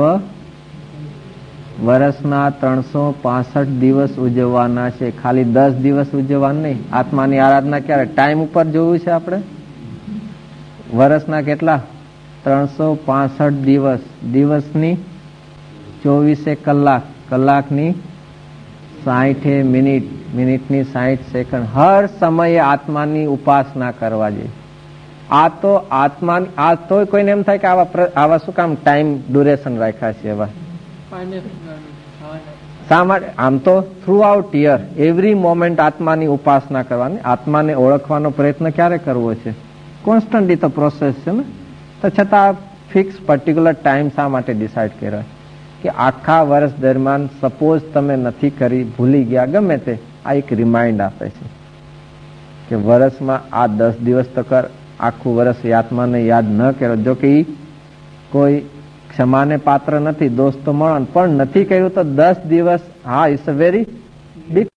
વર્ષના ત્રણસો પાસઠ દિવસ ઉજવવાના છે. ખાલી દસ દિવસ ઉજવવાના નહીં. આત્માની આરાધના ક્યારે? ટાઈમ ઉપર જોયું છે આપણે. વર્ષના કેટલા? ત્રણસો પાસઠ દિવસ. દિવસની ચોવીસે કલાક, કલાકની સાઠે મિનિટ, મિનિટની સાઠ સેકન્ડ. હર સમયે આત્માની ઉપાસના કરવા જોઈએ. આ તો આત્મા, આ તો કોઈને એમ થાય કે આવા આવા શું કામ ટાઈમ ડ્યુરેશન રાખ્યા છે એવા? શા માટે? આમ તો throughout year, every moment આત્માની ઉપાસના કરવાની. આત્માને ઓળખવાનો પ્રયત્ન ક્યારે કરવો છે? કોન્સ્ટન્ટલી તો પ્રોસેસ છે ને. તો છતાં ફિક્સ પર્ટિક્યુલર ટાઈમ શા માટે ડિસાઇડ કર્યો કે આખા વર્ષ દરમિયાન સપોઝ તમે નથી કરી, ભૂલી ગયા, ગમે તે, આ એક રિમાઇન્ડ આપે છે કે વર્ષમાં આ દસ દિવસ તો કર. આખું વર્ષ આત્માને યાદ ન કર્યો, જો કે ઈ કોઈ ક્ષમાને પાત્ર નથી, દોસ્તો મળો, પણ નથી કર્યું તો દસ દિવસ, હા, ઇટ્સ અ વેરી બિગ